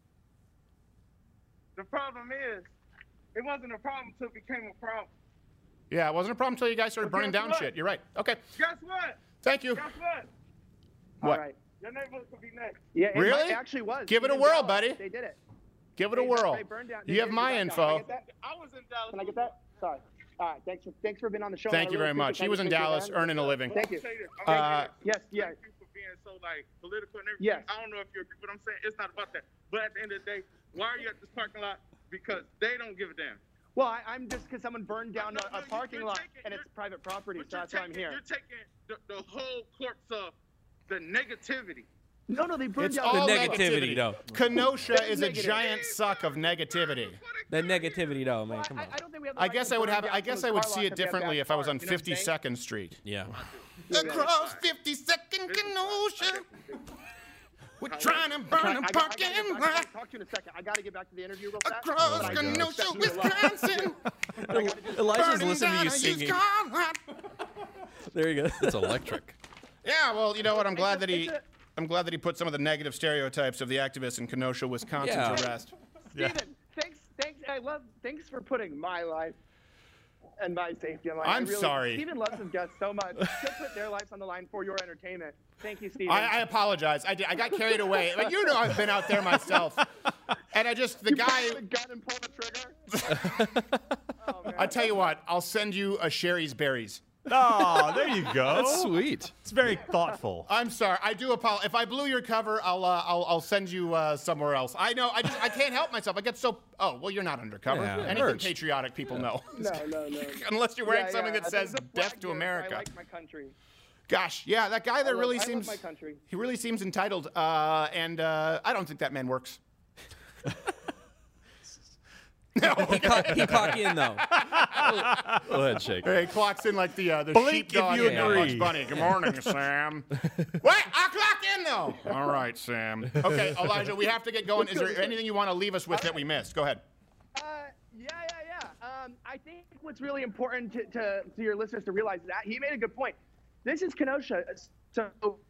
The problem is, it wasn't a problem until it became a problem. Yeah, it wasn't a problem until you guys started Well, burning guess down what? shit. You're right. Okay. Guess what? Thank you. Guess what? What? All right. Your neighborhood could be next. Yeah, it, Really? it actually was. Give it a In whirl, Dallas, buddy. They did it. Give it a They- whirl. they burned down- they You have did it my back down. Can I info. get that? I was in Dallas. Can I get that? Sorry. All right. Thanks for thanks for being on the show. Thank I you really very much. appreciate He was in it. Thank you, Dallas man. earning a living. Thank you. Uh, Yes. Yeah. Thank you for being so like political and everything. Yes. I don't know if you agree, but I'm saying it's not about that. But at the end of the day, why are you at this parking lot? Because they don't give a damn. Well, I, I'm just because someone burned down No, a, no, a you- parking you're lot taking- and it's you're- private property, But so you're that's why I'm taking- here. You're taking the, the whole corpse of the negativity. No, no, they burned It's down all The negativity. negativity, though. Kenosha It's is a negative. giant suck of negativity. The negativity, though, man. Come on. I don't think we have the I right guess to I would burn have. down I guess I someone's would car see lot it 'cause they have differently gas if I was cars, on you know what I'm saying? fifty-second Street. Yeah. Across fifty-second Kenosha, we're trying to burn I, a I, I, parking I, I, lot gotta talk to you in a second. I got to get back to the interview real fast. across but I do Kenosha, respect you a lot. Wisconsin. Elijah's burning listening to down you a used singing. car lot. There you go. It's electric. Yeah, well, you know what? I'm glad that he. it's a- I'm glad that he put some of the negative stereotypes of the activists in Kenosha, Wisconsin Yeah. to rest. Steven, thanks, thanks. I love. Thanks for putting my life and my safety on the line. I'm I really, sorry. Steven loves his guests so much. He'll put their lives on the line for your entertainment. Thank you, Steven. I, I apologize. I, did, I got carried away. But you know I've been out there myself. And I just, the guy, the gun and pull the trigger. Oh, man. I tell you what, I'll send you a Sherry's Berries. Oh, there you go. That's sweet. It's very thoughtful. I'm sorry. I do apologize. If I blew your cover, I'll uh, I'll, I'll send you uh, somewhere else. I know. I just I can't help myself. I get so. Oh well, you're not undercover. Yeah, Anything merch. patriotic, people know. No, no, no. Unless you're wearing Yeah, something yeah. that There's says a flag "Death to there. America." I like my country. Gosh, yeah, that guy there I love- really I love seems. my country. He really seems entitled, uh, and uh, I don't think that man works. No, He clock, he clock in though. Go ahead, Shake. Hey, he clocks in like the uh, the Blink sheepdog if you in uh, Bugs agree. Bunny. Good morning, Sam. Wait, I clock in though. All right, Sam. Okay, Elijah, we have to get going. Is there anything you want to leave us with that we missed? Go ahead. Uh, yeah, yeah, yeah. Um, I think what's really important to, to, to your listeners to realize is that he made a good point. This is Kenosha, so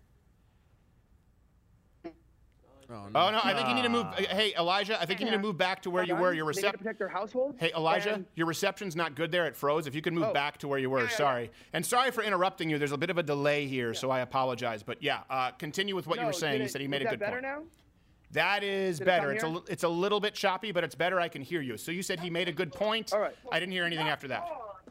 Oh, Oh no, I think you need to move. Hey, Elijah, I think you need to move back to where you were. Your they need to reception. protect their households. Hey, Elijah, and- your reception's not good there. It froze. If you could move Oh. back to where you were, Yeah, yeah, sorry. And sorry for interrupting you. There's a bit of a delay here, so I apologize. But yeah, uh, continue with what you No, were saying. did You it- said he made is a that good better point. now? That is Did it better. come It's a here? li- it's a little bit choppy, but it's better. I can hear you. So you said he made a good point. All right. I didn't hear anything after that.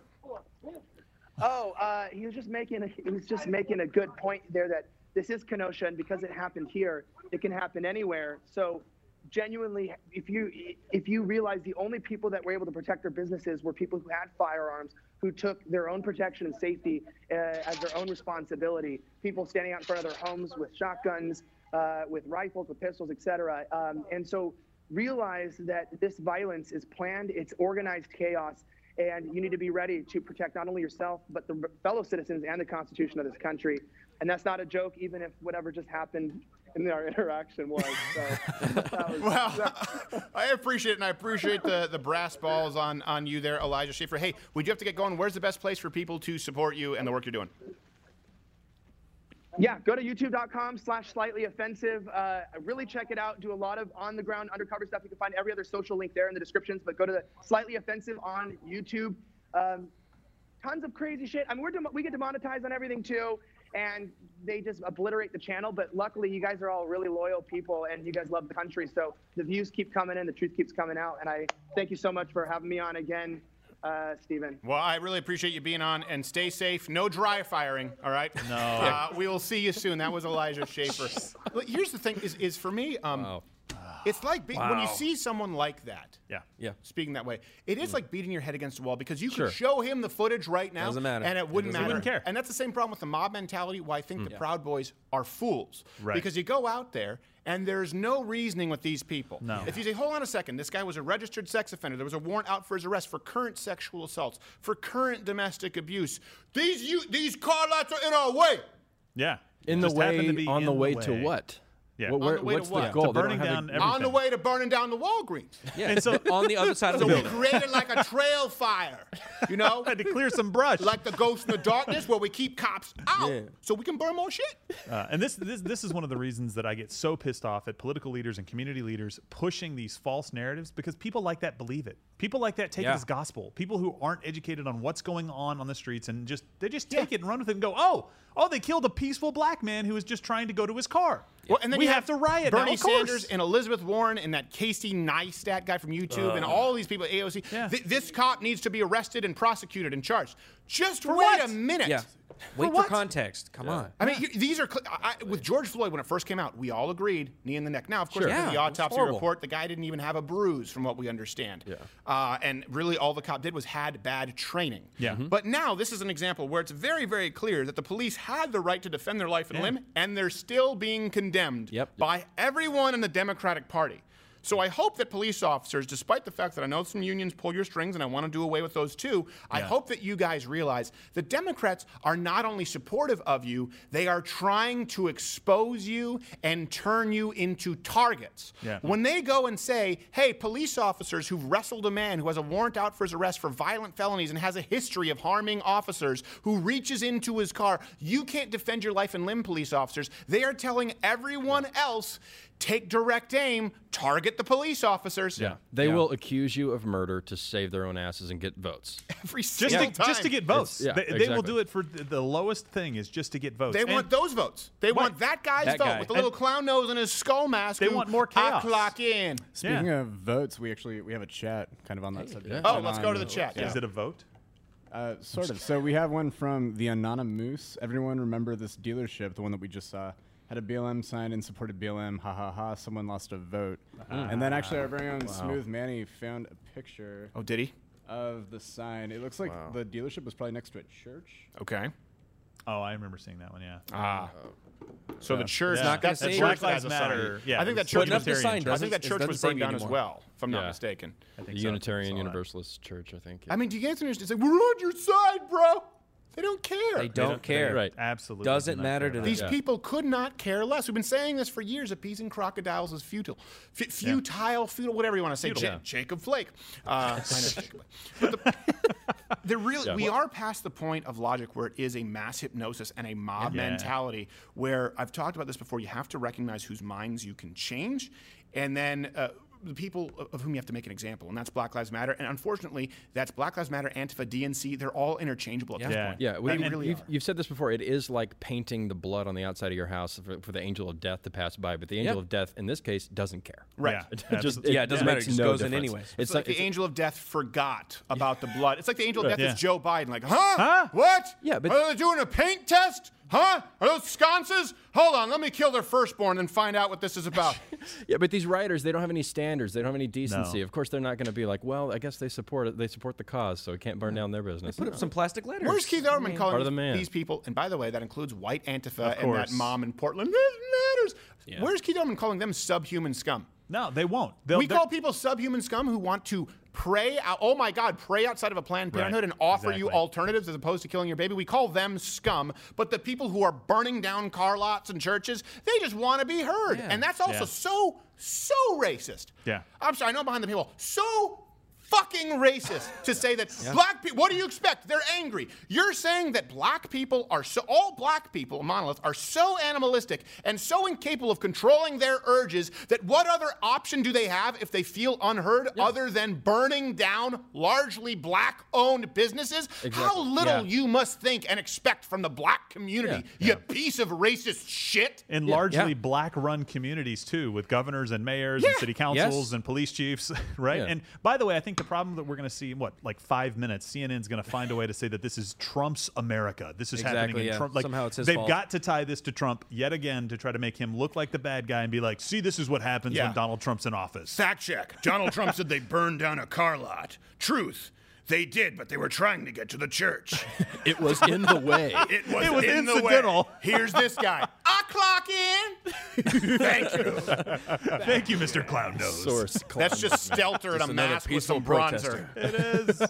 Oh, uh, he was just making a, he was just making a good point there that this is Kenosha, and because it happened here, it can happen anywhere. So, genuinely, if you if you realize the only people that were able to protect their businesses were people who had firearms, who took their own protection and safety uh, as their own responsibility. People standing out in front of their homes with shotguns, uh, with rifles, with pistols, et cetera. Um, and so, realize that this violence is planned. It's organized chaos. And you need to be ready to protect not only yourself, but the fellow citizens and the Constitution of this country. And that's not a joke, even if whatever just happened in our interaction was. So, that was Well, I appreciate it, and I appreciate the, the brass balls on, on you there, Elijah Schaefer. Hey, we do have to get going. Where's the best place for people to support you and the work you're doing? yeah, go to youtube.com slash slightly offensive. Uh, really check it out. Do a lot of on-the-ground undercover stuff. You can find every other social link there in the descriptions, but go to the Slightly Offensive on YouTube. Um, tons of crazy shit. I mean, we're dem- we get demonetized on everything too. and they just obliterate the channel. But luckily, you guys are all really loyal people, and you guys love the country. So the views keep coming in, the truth keeps coming out, and I thank you so much for having me on again, uh, Stephen. Well, I really appreciate you being on, and stay safe. No dry firing, all right? No. Uh, we will see you soon. That was Elijah Schaefer. Look, here's the thing: is is for me, um, Wow. it's like be- when you Wow. see someone like that. Yeah. Yeah. Speaking that way, it is like beating your head against the wall because you Sure. could show him the footage right now, Doesn't matter. and it wouldn't doesn't matter. matter. Wouldn't care. And that's the same problem with the mob mentality. Why I think the Proud Boys are fools, Right. because you go out there and there's no reasoning with these people. No. If you say, hold on a second, this guy was a registered sex offender. There was a warrant out for his arrest for current sexual assaults, for current domestic abuse. These you, these car lots are in our way. Yeah. In the Just happened to way, be on in the way to what? Yeah. What- On where- the way to what's what? the To goal? They don't burning have a- down everything. On the way to burning down the Walgreens. Yeah. And so on the other side of the So we building. created like a trail fire, you know? had to clear some brush. Like the Ghost in the Darkness, where we keep cops out Yeah. so we can burn more shit. Uh, and this, this this is one of the reasons that I get so pissed off at political leaders and community leaders pushing these false narratives, because people like that believe it. People like that take Yeah. it as gospel. People who aren't educated on what's going on on the streets and just they just take it and run with it and go, oh, oh, they killed a peaceful black man who was just trying to go to his car. Well, and then we you have, to riot now, Bernie of course. Sanders and Elizabeth Warren and that Casey Neistat guy from YouTube and all these people at A O C. Yeah. Th- this cop needs to be arrested and prosecuted and charged. Just For wait what? a minute. Yeah. Wait for, what? context. Come on. I mean, you, these are cl- I, with George Floyd when it first came out. We all agreed, knee in the neck. Now, of course, Sure. after Yeah, the it was autopsy horrible. report, the guy didn't even have a bruise, from what we understand. Yeah. Uh, and really, all the cop did was had bad training. Yeah. Mhm. But now, this is an example where it's very, very clear that the police had the right to defend their life and Yeah. limb, and they're still being condemned Yep. by everyone in the Democratic Party. So I hope that police officers, despite the fact that I know some unions pull your strings and I want to do away with those too, I Yeah. hope that you guys realize the Democrats are not only supportive of you, they are trying to expose you and turn you into targets. Yeah. When they go and say, hey, police officers who've wrestled a man who has a warrant out for his arrest for violent felonies and has a history of harming officers, who reaches into his car, you can't defend your life and limb, police officers. They are telling everyone else, take direct aim, target the police officers. Yeah. They will accuse you of murder to save their own asses and get votes. Every Just single to, time. just to get votes. It's- yeah, they, they will exactly. do it for the, the lowest thing is just to get votes. They And want those votes. They What? want that guy's That vote guy. with the little And- clown nose and his skull mask. They who want more chaos. I clock in. Speaking Yeah. of votes, we actually we have a chat kind of on that subject. Oh, And let's on- go to the chat. Is it a vote? Uh, sort of. So we have one from the Anonymous. Everyone remember this dealership, the one that we just saw, had a B L M sign and supported B L M. Ha ha ha. Someone lost a vote. And then actually our very own Smooth Manny found a picture Oh, did he? of the sign. It looks like Wow. the dealership was probably next to a church. Okay. Oh, I remember seeing that one, yeah. Ah. So the church, Yeah. that, Not gonna that save church it. that has a Black Lives Matter. sign. Yeah, I think that it's church Putting up was the sign I think doesn't- that it church doesn't was save burned you down as anymore. well, if I'm not Yeah. mistaken. I The think so. Unitarian Saw that. Universalist Church, I think. I mean, do you guys understand? It's like, we're on your side, bro. They don't care. They don't don't- care. Right. Absolutely. Doesn't do not matter care to about them. These Yeah. people could not care less. We've been saying this for years. Appeasing crocodiles is futile. F- futile, futile, whatever you want to say. Futile. Ja- Yeah. Jacob Flake. Uh, I know Jacob Flake. But the, the really, Yeah. we are past the point of logic where it is a mass hypnosis and a mob Yeah. mentality where I've talked about this before. You have to recognize whose minds you can change. And then uh, the people of whom you have to make an example, and that's Black Lives Matter. And unfortunately, that's Black Lives Matter, Antifa, D N C. They're all interchangeable at this Yeah. point. Yeah, we, They really you've, are. you've said this before. It is like painting the blood on the outside of your house for, for the angel of death to pass by, but the angel Yeah. of death in this case doesn't care. Right. Yeah. It Absolutely. just, Yeah, it doesn't matter. makes It just no goes in difference. anyways. It's, It's like like the angel of death forgot about the blood. It's like the angel of death Yeah. is Joe Biden. Like, huh? Huh? What? Yeah, but- are they doing a paint test? Huh? Are those sconces? Hold on, let me kill their firstborn and find out what this is about. Yeah, but these writers, they don't have any standards. They don't have any decency. No. Of course, they're not going to be like, well, I guess they support it. They support the cause, so we can't burn down their business. Put up some plastic letters. Where's Keith Elderman Part calling of the these, man. these people? And by the way, that includes white Antifa Of and that course. mom in Portland. This matters. Yeah. Where's Keith Elderman calling them subhuman scum? No, they won't. They'll, we they're- call people subhuman scum who want to pray out, oh my God, pray outside of a Planned Right. Parenthood and offer you Exactly. alternatives as opposed to killing your baby. We call them scum. But the people who are burning down car lots and churches, they just want to be heard. Yeah. And that's also Yeah. so, so racist. Yeah. I'm sorry, I know I'm behind the people. So fucking racist to say that Yeah. black people, what do you expect? They're angry. You're saying that black people are so, all black people, monolith, are so animalistic and so incapable of controlling their urges that what other option do they have if they feel unheard other than burning down largely black-owned businesses? How little Yeah. you must think and expect from the black community, you piece of racist shit. In largely black-run communities too, with governors and mayors and city councils Yes. and police chiefs, right? Yeah. And by the way, I think the problem that we're going to see in what, like five minutes, C N N's going to find a way to say that this is Trump's America. This is happening Exactly, in yeah. Trump. Like, Somehow it's his they've fault. got to tie this to Trump yet again to try to make him look like the bad guy and be like, see, this is what happens Yeah. when Donald Trump's in office. Fact check. Donald Trump said they burned down a car lot. Truth. They did, but they were trying to get to the church. It was in the way. It was, It was in incidental. the way. Here's this guy. I clock in. Thank you. Thank you, Mister Clown Nose. Source. That's just Stelter in Just a another mask with peaceful some protester. bronzer. It is.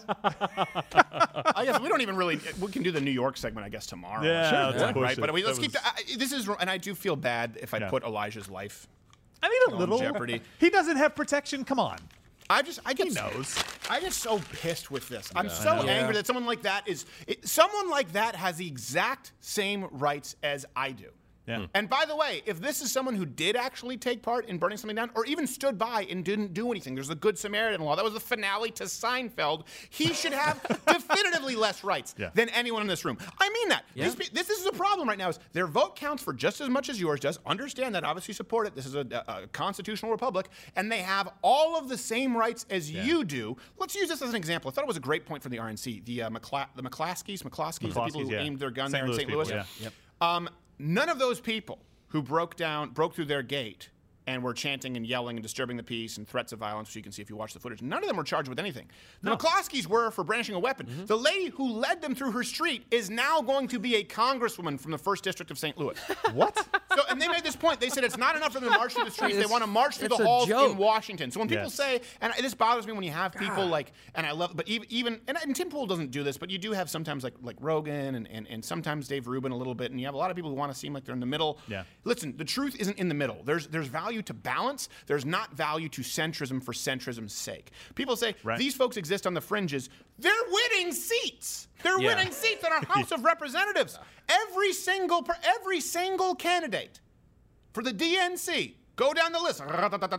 I guess we don't even really. We can do the New York segment, I guess, tomorrow. Yeah, Sure, let's yeah. push right. it. But we, let's That keep. The, I, this is, and I do feel bad if I Yeah. put Elijah's life. I mean, a on little. Jeopardy. He doesn't have protection. Come on. I just, I get, He knows. I get so pissed with this. I'm Yeah, so I know. angry Yeah. that someone like that is, it, someone like that has the exact same rights as I do. Yeah. And by the way, if this is someone who did actually take part in burning something down, or even stood by and didn't do anything, there's the Good Samaritan law. That was the finale to Seinfeld. He should have definitively less rights Yeah. than anyone in this room. I mean that. Yeah. These pe- this, is the problem right now. Is their vote counts for just as much as yours does. Understand that. Obviously, support it. This is a, a, a constitutional republic, and they have all of the same rights as you do. Let's use this as an example. I thought it was a great point from the R N C. The uh, McCla- the McClaskeys, McCloskeys, the people who yeah. aimed their gun Saint there Louis in Saint Louis. people, yeah. Yep. Um, none of those people who broke down, broke through their gate and were chanting and yelling and disturbing the peace and threats of violence, which you can see if you watch the footage. None of them were charged with anything. The No. McCloskeys were for brandishing a weapon. Mm-hmm. The lady who led them through her street is now going to be a congresswoman from the first district of Saint Louis. What? So, and they made this point. They said it's not enough for them to march through the streets. They It's- want to march through the it's a halls joke. in Washington. So when people Yes. say, and this bothers me when you have people like, and I love, but even, even and, and Tim Pool doesn't do this, but you do have sometimes like like Rogan and, and, and sometimes Dave Rubin a little bit, and you have a lot of people who want to seem like they're in the middle. Yeah. Listen, the truth isn't in the middle. There's there's value to balance. There's not value to centrism for centrism's sake. People say Right. these folks exist on the fringes. They're winning seats. They're Yeah. winning seats in our House of Representatives. Every single per, every single candidate for the D N C. Go down the list.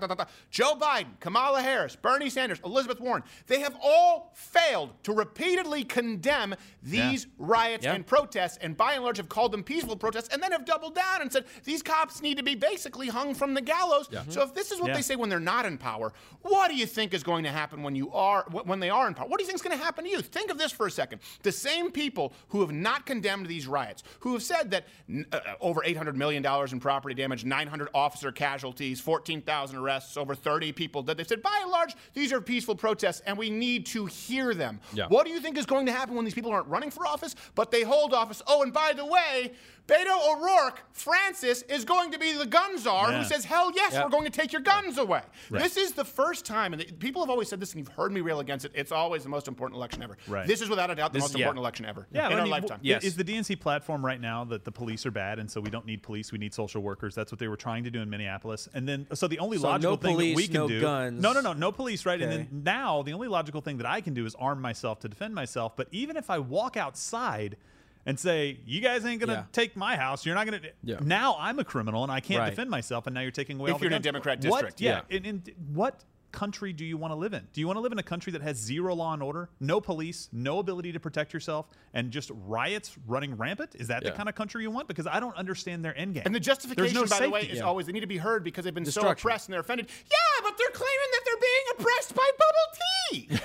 Joe Biden, Kamala Harris, Bernie Sanders, Elizabeth Warren. They have all failed to repeatedly condemn these Yeah. riots Yeah. and protests, and by and large have called them peaceful protests, and then have doubled down and said these cops need to be basically hung from the gallows. So if this is what Yeah. they say when they're not in power, what do you think is going to happen when you are when they are in power? What do you think is going to happen to you? Think of this for a second. The same people who have not condemned these riots, who have said that uh, over eight hundred million dollars in property damage, nine hundred officer casualties, fourteen thousand arrests, over thirty people dead. They said, by and large, these are peaceful protests, and we need to hear them. Yeah. What do you think is going to happen when these people aren't running for office, but they hold office? Oh, and by the way, Beto O'Rourke, Francis, is going to be the gun czar Yeah. who says, hell yes, Yep. we're going to take your guns away. Right. This is the first time, and the, people have always said this, and you've heard me rail against it, it's always the most important election ever. Right. This is without a doubt the This- most yeah. important election ever Yeah, in I our mean, lifetime. w- Is the D N C platform right now that the police are bad, and so we don't need police, we need social workers? That's what they were trying to do in Minneapolis. And then, so the only So logical no thing police, that we can no do, guns. no, no, no, no police, right? And Okay. then now the only logical thing that I can do is arm myself to defend myself. But even if I walk outside and say, "You guys ain't gonna Yeah. take my house. You're not gonna." Yeah. Now I'm a criminal and I can't Right. defend myself, and now you're taking away If all the you're in a guns. Democrat What- district, yeah. yeah. In, in what country do you want to live in? Do you want to live in a country that has zero law and order, no police, no ability to protect yourself, and just riots running rampant? Is that the Yeah. kind of country you want? Because I don't understand their end game. And the There's justification, no by the way, safety. is Yeah. always they need to be heard because they've been so Destruction. oppressed and they're offended. Yeah, but they're claiming that they're being oppressed by bubble tea.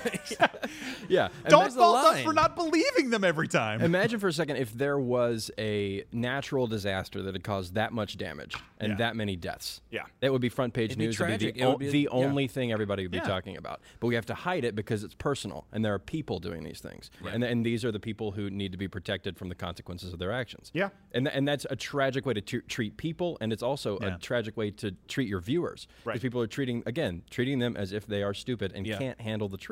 Yeah. And Don't that's the fault us line. for not believing them every time. Imagine for a second if there was a natural disaster that had caused that much damage and Yeah. that many deaths. Yeah. That would be front page It'd be news. It would tragic. be It the, would o- be- the yeah. only thing everybody would be Yeah. talking about. But we have to hide it because it's personal and there are people doing these things. And, and these are the people who need to be protected from the consequences of their actions. Yeah. And, and that's a tragic way to t- treat people, and it's also Yeah. a tragic way to treat your viewers. Right. Because people are treating, again, treating them as if they are stupid and Yeah. can't handle the truth. Where's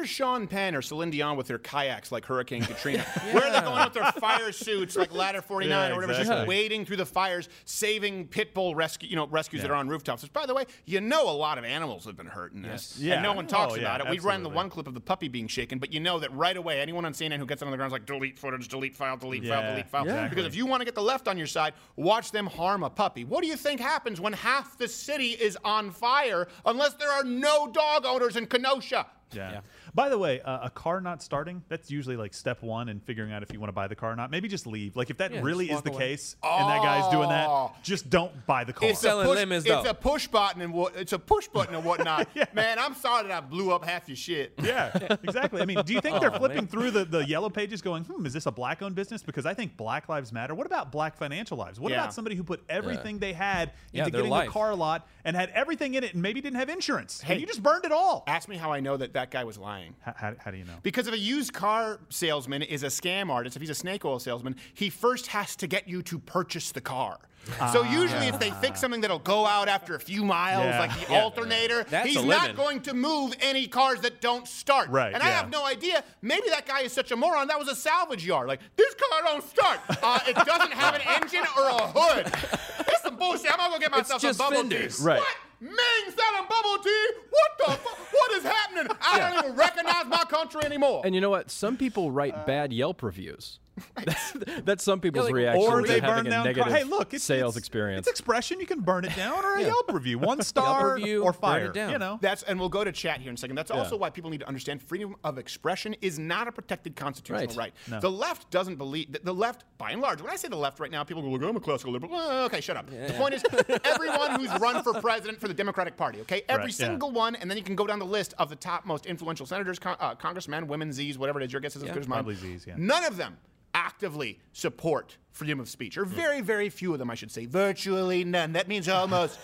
Where's Sean Penn or Celine Dion with their kayaks like Hurricane Katrina? Where are they going out with their fire suits like Ladder forty-nine Yeah, or whatever, exactly. just wading through the fires, saving pit bull rescue, you know, rescues Yeah. that are on rooftops? Which, by the way, you know a lot of animals have been hurt in this. Yes. Yeah. And no one talks Oh, yeah, about it. We ran the absolutely. one clip of the puppy being shaken, but you know that right away, anyone on C N N who gets on the ground is like, delete footage, delete file, delete file, Yeah, delete file. exactly. Because if you want to get the left on your side, watch them harm a puppy. What do you think happens when half the city is on fire unless there are no dog owners in Kenosha? Yeah. By the way, uh, a car not starting, that's usually like step one in figuring out if you want to buy the car or not. Maybe just leave. Like if that Yeah, really just is walk the away. case and that guy's doing that, Oh. just don't buy the car. It's a, Selling push, lemons, it's though. a push button and what? It's a push button and whatnot. Man, I'm sorry that I blew up half your shit. Yeah, exactly. I mean, do you think they're Oh, flipping man. through the, the yellow pages going, hmm, is this a black-owned business? Because I think Black Lives Matter. What about Black Financial Lives? What Yeah. about somebody who put everything they had Yeah, into their getting life. a car lot and had everything in it and maybe didn't have insurance? Hey. And you just burned it all. Ask me how I know that that guy was lying. How, how, how do you know? Because if a used car salesman is a scam artist, if he's a snake oil salesman, he first has to get you to purchase the car. So usually if they fix something that'll go out after a few miles, Yeah. like the Yeah. alternator, That's he's a not living. going to move any cars that don't start. Right, And I yeah. have no idea. Maybe that guy is such a moron. That was a salvage yard. Like, this car don't start. Uh, it doesn't have an engine or a hood. This some bullshit. I'm going to go get myself some just bubble fenders. tea. Right. What? Ming selling bubble tea? What the fuck? What is happening? I don't even recognize my country anymore. And you know what? Some people write bad Yelp reviews. That's, that's some people's like, reaction Or to they having burn a down negative car. Hey, look, it's, sales it's, experience. It's expression. You can burn it down or a Yelp review. One star review, or burn fire. it down. You know. That's and we'll go to chat here in a second. That's Yeah. also why people need to understand freedom of expression is not a protected constitutional Right. right. No. The left doesn't believe the, the left, by and large. When I say the left right now, people go, "Look, I'm a classical liberal." Uh, okay, shut up. The point is, everyone who's run for president for the Democratic Party, okay, every Right, yeah. single one, and then you can go down the list of the top most influential senators, con- uh, congressmen, women, Z's, whatever it is. Your guess is as Yeah. good as mine. Probably Z's, yeah. None of them actively support freedom of speech, or very, very few of them, I should say. Virtually none. That means almost.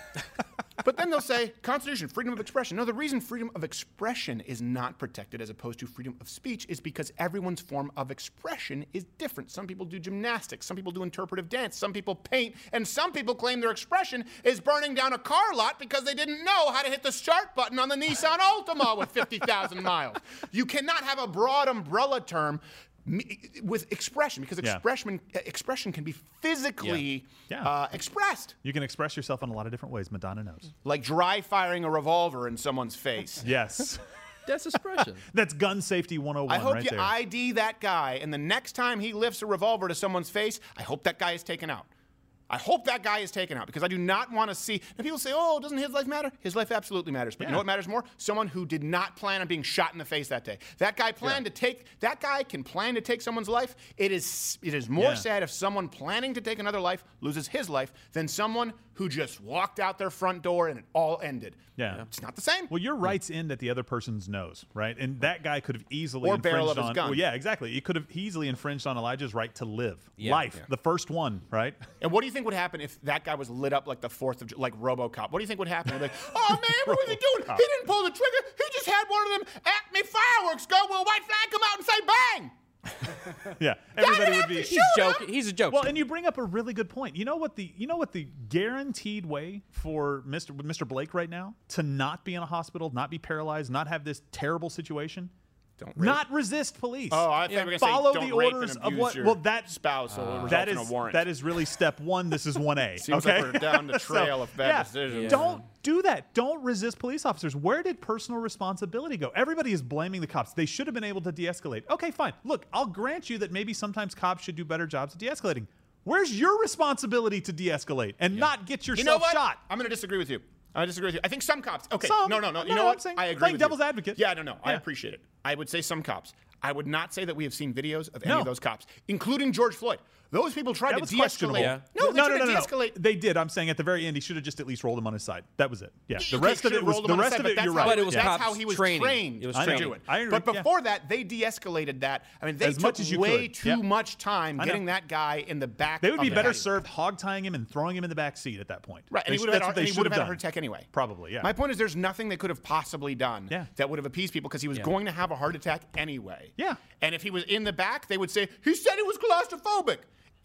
But then they'll say, Constitution, freedom of expression. No, the reason freedom of expression is not protected as opposed to freedom of speech is because everyone's form of expression is different. Some people do gymnastics, some people do interpretive dance, some people paint, and some people claim their expression is burning down a car lot because they didn't know how to hit the start button on the Nissan Altima with fifty thousand miles. You cannot have a broad umbrella term me- with expression because Yeah. expression expression can be physically Yeah. Uh, expressed. You can express yourself in a lot of different ways. Madonna knows. Like dry firing a revolver in someone's face. Yes. That's expression. That's gun safety one oh one I hope right you there. I D that guy, and the next time he lifts a revolver to someone's face, I hope that guy is taken out. I hope that guy is taken out because I do not want to see. And people say, "Oh, doesn't his life matter?" His life absolutely matters. But you Yeah. know what matters more? Someone who did not plan on being shot in the face that day. That guy planned to take. That guy can plan to take someone's life. It is. It is more Yeah. sad if someone planning to take another life loses his life than someone who just walked out their front door and it all ended. Yeah. It's not the same. Well, your rights end at the other person's nose, right? And that guy could have easily Or infringed barrel of his on. gun. Well, yeah, exactly. He could have easily infringed on Elijah's right to live, Yeah. life, Yeah. the first one, right? And what do you think would happen if that guy was lit up like the fourth of Ju- like RoboCop? What do you think would happen? They'd be like, oh man, what was he doing? He didn't pull the trigger. He just had one of them Acme fireworks go. Will a white flag come out and say bang? Yeah, everybody would be. He's joking. He's a joke. Well, and you bring up a really good point. You know what the you know what the guaranteed way for Mister Mister Blake right now to not be in a hospital, not be paralyzed, not have this terrible situation. Don't not resist police. Oh, I thought you were gonna say, follow don't the rape and orders of abuse what. your Well, that spouse, so it results that in is a warrant. that is really step one. This is one A. Seems okay, like we're down the trail of bad yeah, decisions. Don't do that. Don't resist police officers. Where did personal responsibility go? Everybody is blaming the cops. They should have been able to de-escalate. Okay, fine. Look, I'll grant you that maybe sometimes cops should do better jobs at de-escalating. Where's your responsibility to de-escalate and not get yourself You know what? shot? I'm going to disagree with you. I disagree with you. I think some cops. Okay, Some. no, no, no. You No, know I'm what? saying I agree playing with devil's you. advocate. Yeah, no, no. I Yeah. appreciate it. I would say some cops. I would not say that we have seen videos of any No. of those cops, including George Floyd. Those people tried That to was de-escalate. questionable. Yeah. No, they no, tried no, no, to no. de-escalate. They did. I'm saying at the very end, he should have just at least rolled him on his side. That was it. Yeah. The Okay, rest of should've it was rolled him the on his rest side, of but it. that's You're how- right. But it was that's cops how he was training. trained It was to training. do it. I agree, But yeah. before that, they de-escalated that. I mean, they As took much as you way could. too Yep. much time I know. getting that guy in the back. They would of be the better patio. served hog tying him and throwing him in the back seat at that point. Right, and They he sh- would have that's had, what they and he should would have have had a done. heart attack anyway. Probably, yeah. My point is, there's nothing they could have possibly done Yeah. that would have appeased people because he was Yeah. going to have a heart attack anyway. Yeah. And if he was in the back, they would say he said he was claustrophobic.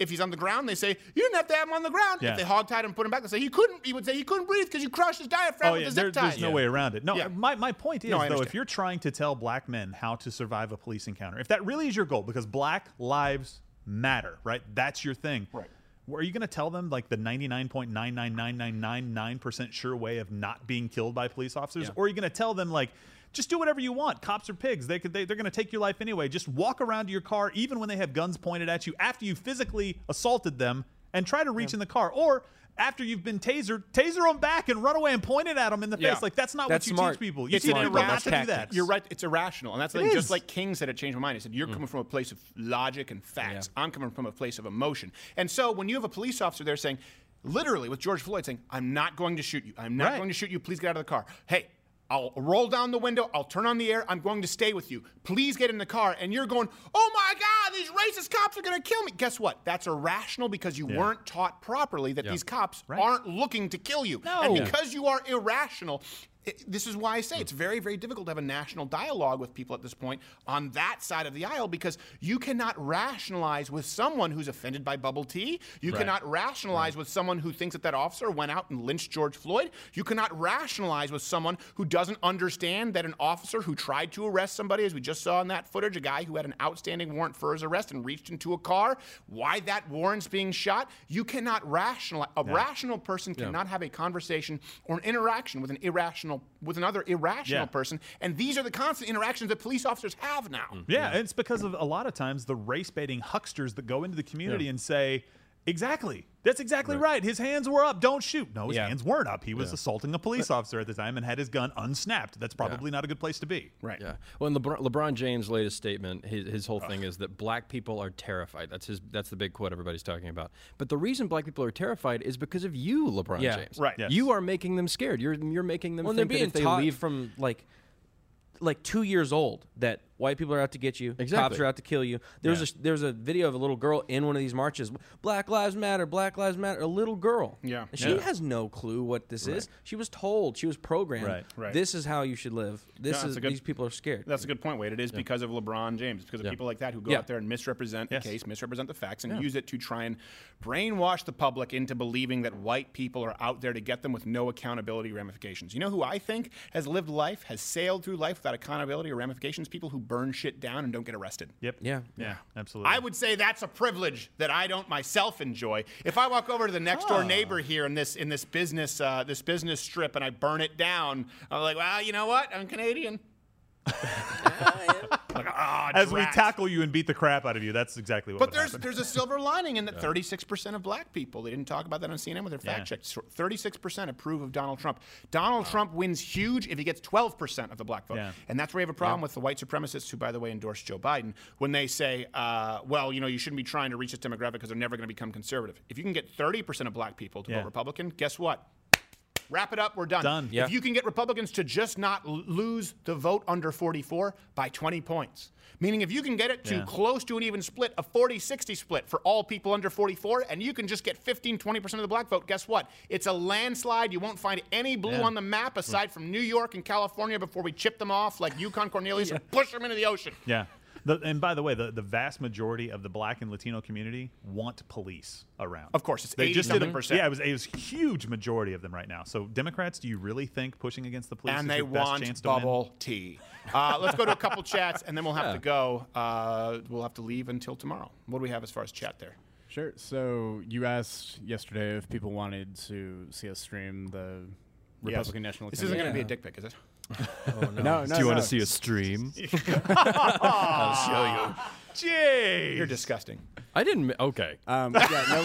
If he's on the ground, they say you didn't have to have him on the ground. Yeah. If they hogtied him and put him back, they say he couldn't. He would say he couldn't breathe because you crushed his diaphragm Oh, with yeah, the there, zip ties. there's no way around it. No, Yeah. my, my point is, No, I though, if understand. you're trying to tell black men how to survive a police encounter, if that really is your goal, because black lives matter, right? That's your thing. Right. Are you going to tell them like the ninety-nine point nine nine nine nine nine nine percent sure way of not being killed by police officers? Yeah. Or are you going to tell them like, just do whatever you want. Cops are pigs. They could, they, they're going to take your life anyway. Just walk around to your car, even when they have guns pointed at you, after you physically assaulted them, and try to reach in the car. Or after you've been tasered, taser them back and run away and point it at them in the Yeah. face. Like, that's not That's what you smart. teach people. You It's teach an people not to irrational- do that. You're right. It's irrational. And that's the It thing. is. Just like King said, it changed my mind. He said, you're coming from a place of logic and facts. I'm coming from a place of emotion. And so when you have a police officer there saying, literally with George Floyd saying, I'm not going to shoot you. I'm not Right. going to shoot you. Please get out of the car. Hey, I'll roll down the window. I'll turn on the air. I'm going to stay with you. Please get in the car. And you're going, oh my God, these racist cops are going to kill me. Guess what? That's irrational because you Yeah. weren't taught properly that Yeah. these cops Right. aren't looking to kill you. No. And Yeah. because you are irrational, it, this is why I say it's very, very difficult to have a national dialogue with people at this point on that side of the aisle because you cannot rationalize with someone who's offended by bubble tea. You Right. cannot rationalize with someone who thinks that that officer went out and lynched George Floyd. You cannot rationalize with someone who doesn't understand that an officer who tried to arrest somebody, as we just saw in that footage, a guy who had an outstanding warrant for his arrest and reached into a car, why that warrant's being shot. You cannot rationalize. A Yeah. rational person Yeah. cannot have a conversation or an interaction with an irrational with another irrational Yeah. person, and these are the constant interactions that police officers have now. Yeah, and it's because of a lot of times the race baiting hucksters that go into the community Yeah. and say, exactly, that's exactly Right. right. His hands were up. Don't shoot. No, his Yeah. hands weren't up. He was Yeah. assaulting a police officer at the time and had his gun unsnapped. That's probably not a good place to be. Right. Yeah. Well, in LeBron, LeBron James' latest statement, his, his whole thing is that black people are terrified. That's his. That's the big quote everybody's talking about. But the reason black people are terrified is because of you, LeBron Yeah. James. Right. Yes. You are making them scared. You're you're making them Well, they're think being that if they taught leave from like like two years old that white people are out to get you, Exactly. cops are out to kill you. There's Yeah. a there's a video of a little girl in one of these marches. Black Lives Matter, Black Lives Matter. A little girl. Yeah. And she Yeah. has no clue what this Right. is. She was told. She was programmed. Right. Right. This is how you should live. This that's is a good- these people are scared. That's a good point, Wade. It is because of LeBron James. It's because of Yeah. people like that who go Yeah. out there and misrepresent Yes. the case, misrepresent the facts, and Yeah. use it to try and brainwash the public into believing that white people are out there to get them with no accountability ramifications. You know who I think has lived life, has sailed through life without accountability or ramifications? People who burn shit down and don't get arrested. Yep. Yeah. Yeah, absolutely. I would say that's a privilege that I don't myself enjoy. If I walk over to the next door Ah. neighbor here in this in this business uh, this business strip and I burn it down, I'm like, well, you know what? I'm Canadian. Like, ah, As we drat. tackle you and beat the crap out of you, that's exactly what But would there's happen. there's a silver lining in that thirty-six percent of black people, they didn't talk about that on C N N with their fact Yeah. checks. thirty-six percent approve of Donald Trump. Donald Trump wins huge if he gets twelve percent of the black vote. Yeah. And that's where you have a problem with the white supremacists who, by the way, endorse Joe Biden when they say, uh, well, you know, you shouldn't be trying to reach this demographic because they're never going to become conservative. If you can get thirty percent of black people to Yeah. vote Republican, guess what? Wrap it up. We're done. Done. Yeah. If you can get Republicans to just not l- lose the vote under forty-four by twenty points, meaning if you can get it to Yeah. close to an even split, a forty sixty split for all people under forty-four, and you can just get fifteen, twenty percent of the black vote, guess what? It's a landslide. You won't find any blue Yeah. on the map aside from New York and California before we chip them off like Yukon Cornelius and push them into the ocean. Yeah. The, and by the way, the, the vast majority of the black and Latino community want police around. Of course, it's They just did eighty-something a- percent. Yeah, it was, it was a huge majority of them right now. So Democrats, do you really think pushing against the police And is they your best want chance to win? bubble tea. Uh, let's go to a couple chats, and then we'll have Yeah. to go. Uh, we'll have to leave until tomorrow. What do we have as far as chat there? Sure. So you asked yesterday if people wanted to see us stream the Republican Yes. National. This isn't going to be a Candidate. dick pic, is it? Oh, no. no, no, Do you want no. to see a stream? I'll show you. Jeez. You're disgusting. I didn't. ma- Okay. Um, yeah, no, we,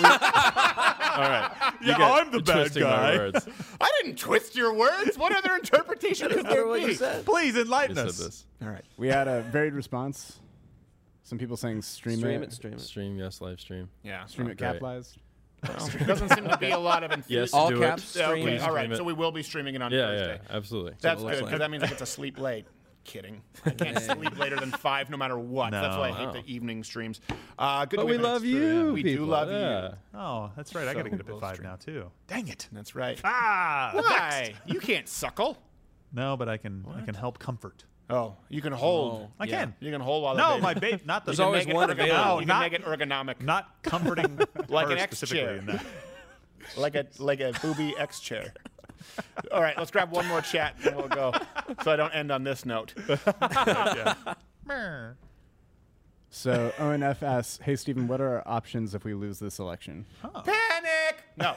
All right. You Yeah, got- I'm the you're bad twisting my guy. words. I didn't twist your words. What other interpretation could there what you be? said. Please enlighten You said us. this. All right. we had a varied response. Some people saying stream, Stream it, it, stream it. Stream, yes, live stream. Yeah. stream it Great. capitalized. Well, there doesn't seem to be a lot of Yes, enthusiasm. All do caps, it. Yeah, stream okay, it. all right. Stream it. So we will be streaming it on Yeah, Thursday. yeah, absolutely. That's looks good like. because that means I get to sleep late. Kidding. I can't sleep later than five no matter what. That's why I hate No. the evening streams. Uh, good But to we be love back. you. We do people. love Yeah. you. Oh, that's right. I got to So get up at we'll five stream. now, too. Dang it. That's right. Ah. Why? You can't suckle. No, but I can I can help comfort. Oh, you can hold. Oh, I yeah. can. You can hold while the No, baby. my baby. Not the. There's always one available. You can not, make it ergonomic. Not comforting. Like her an X specifically chair. in that. like a like a booby X chair. All right, let's grab one more chat and we'll go. So I don't end on this note. Yeah. So O N F asks, hey, Stephen, what are our options if we lose this election? Panic! No.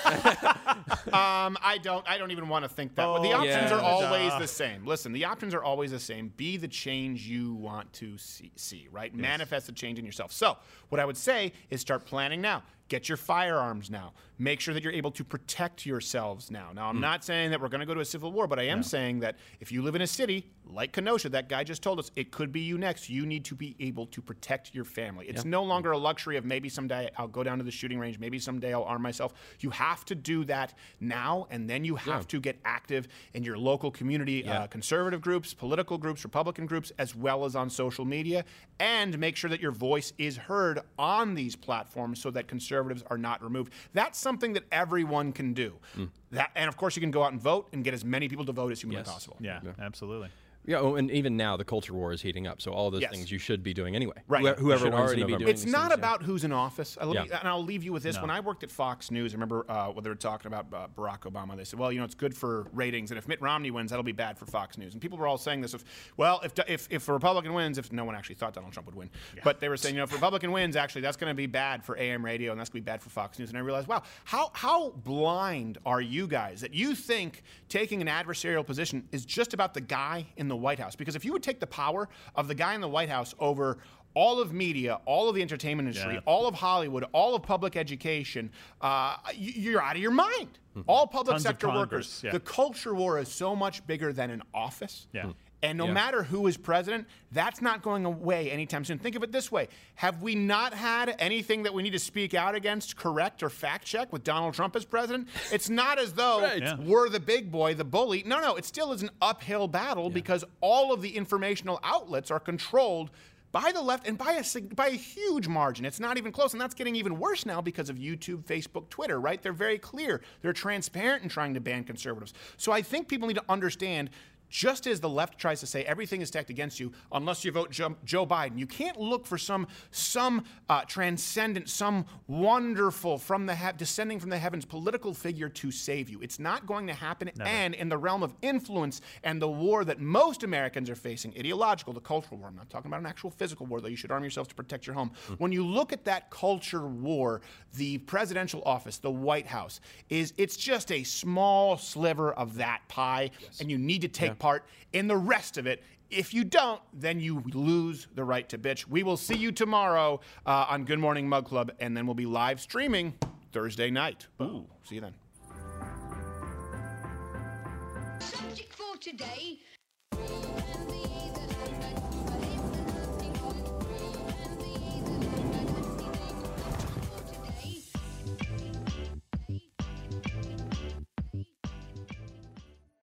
um, I don't. I don't even want to think that. Oh, the options yeah. are always Duh. the same. Listen, the options are always the same. Be the change you want to see. see right? Yes. Manifest the change in yourself. So, what I would say is start planning now. Get your firearms now. Make sure that you're able to protect yourselves now. Now, I'm Mm. not saying that we're going to go to a civil war, but I am No. saying that if you live in a city like Kenosha, that guy just told us, it could be you next. You need to be able to protect your family. It's Yeah. no longer a luxury of maybe someday I'll go down to the shooting range, maybe someday I'll arm myself. You have to do that now, and then you have Yeah. to get active in your local community, Yeah. uh, conservative groups, political groups, Republican groups, as well as on social media, and make sure that your voice is heard on these platforms so that conservatives are not removed. That's something that everyone can do. Mm. That, and of course, you can go out and vote and get as many people to vote as humanly Yes. possible. Yeah, absolutely. Yeah, oh, and even now the culture war is heating up. So all those Yes. things you should be doing anyway. Right. Whoever, whoever should wins in already be November. doing It's these not things, about who's in office. I'll Yeah. leave, and I'll leave you with this. No. When I worked at Fox News, I remember uh, when they were talking about uh, Barack Obama. They said, "Well, you know, it's good for ratings, and if Mitt Romney wins, that'll be bad for Fox News." And people were all saying this: "If well, if if if a Republican wins, if no one actually thought Donald Trump would win, but they were saying, you know, if a Republican wins, actually, that's going to be bad for A M radio, and that's going to be bad for Fox News." And I realized, wow, how how blind are you guys that you think taking an adversarial position is just about the guy in the White House? Because if you would take the power of the guy in the White House over all of media, all of the entertainment industry, Yeah. all of Hollywood, all of public education, uh, you, you're out of your mind. All public Tons of sector Congress, workers. yeah. The culture war is so much bigger than an office. Yeah. And no Yeah. matter who is president, that's not going away anytime soon. Think of it this way. Have we not had anything that we need to speak out against, correct, or fact check with Donald Trump as president? It's not as though Right. Yeah. we're the big boy, the bully. No, no, it still is an uphill battle because all of the informational outlets are controlled by the left and by a sig- by a huge margin. It's not even close, and that's getting even worse now because of YouTube, Facebook, Twitter, right? They're very clear. They're transparent in trying to ban conservatives. So I think people need to understand, just as the left tries to say everything is stacked against you unless you vote Joe, Joe Biden, you can't look for some some uh, transcendent, some wonderful, from the he- descending from the heavens political figure to save you. It's not going to happen. Never. And in the realm of influence and the war that most Americans are facing, ideological, the cultural war, I'm not talking about an actual physical war, though you should arm yourselves to protect your home. When you look at that culture war, the presidential office, the White House, is it's just a small sliver of that pie, and you need to take part in the rest of it. If you don't, then you lose the right to bitch. We will see you tomorrow uh, on Good Morning Mug Club, and then we'll be live streaming Thursday night. Ooh, see you then. Subject for today.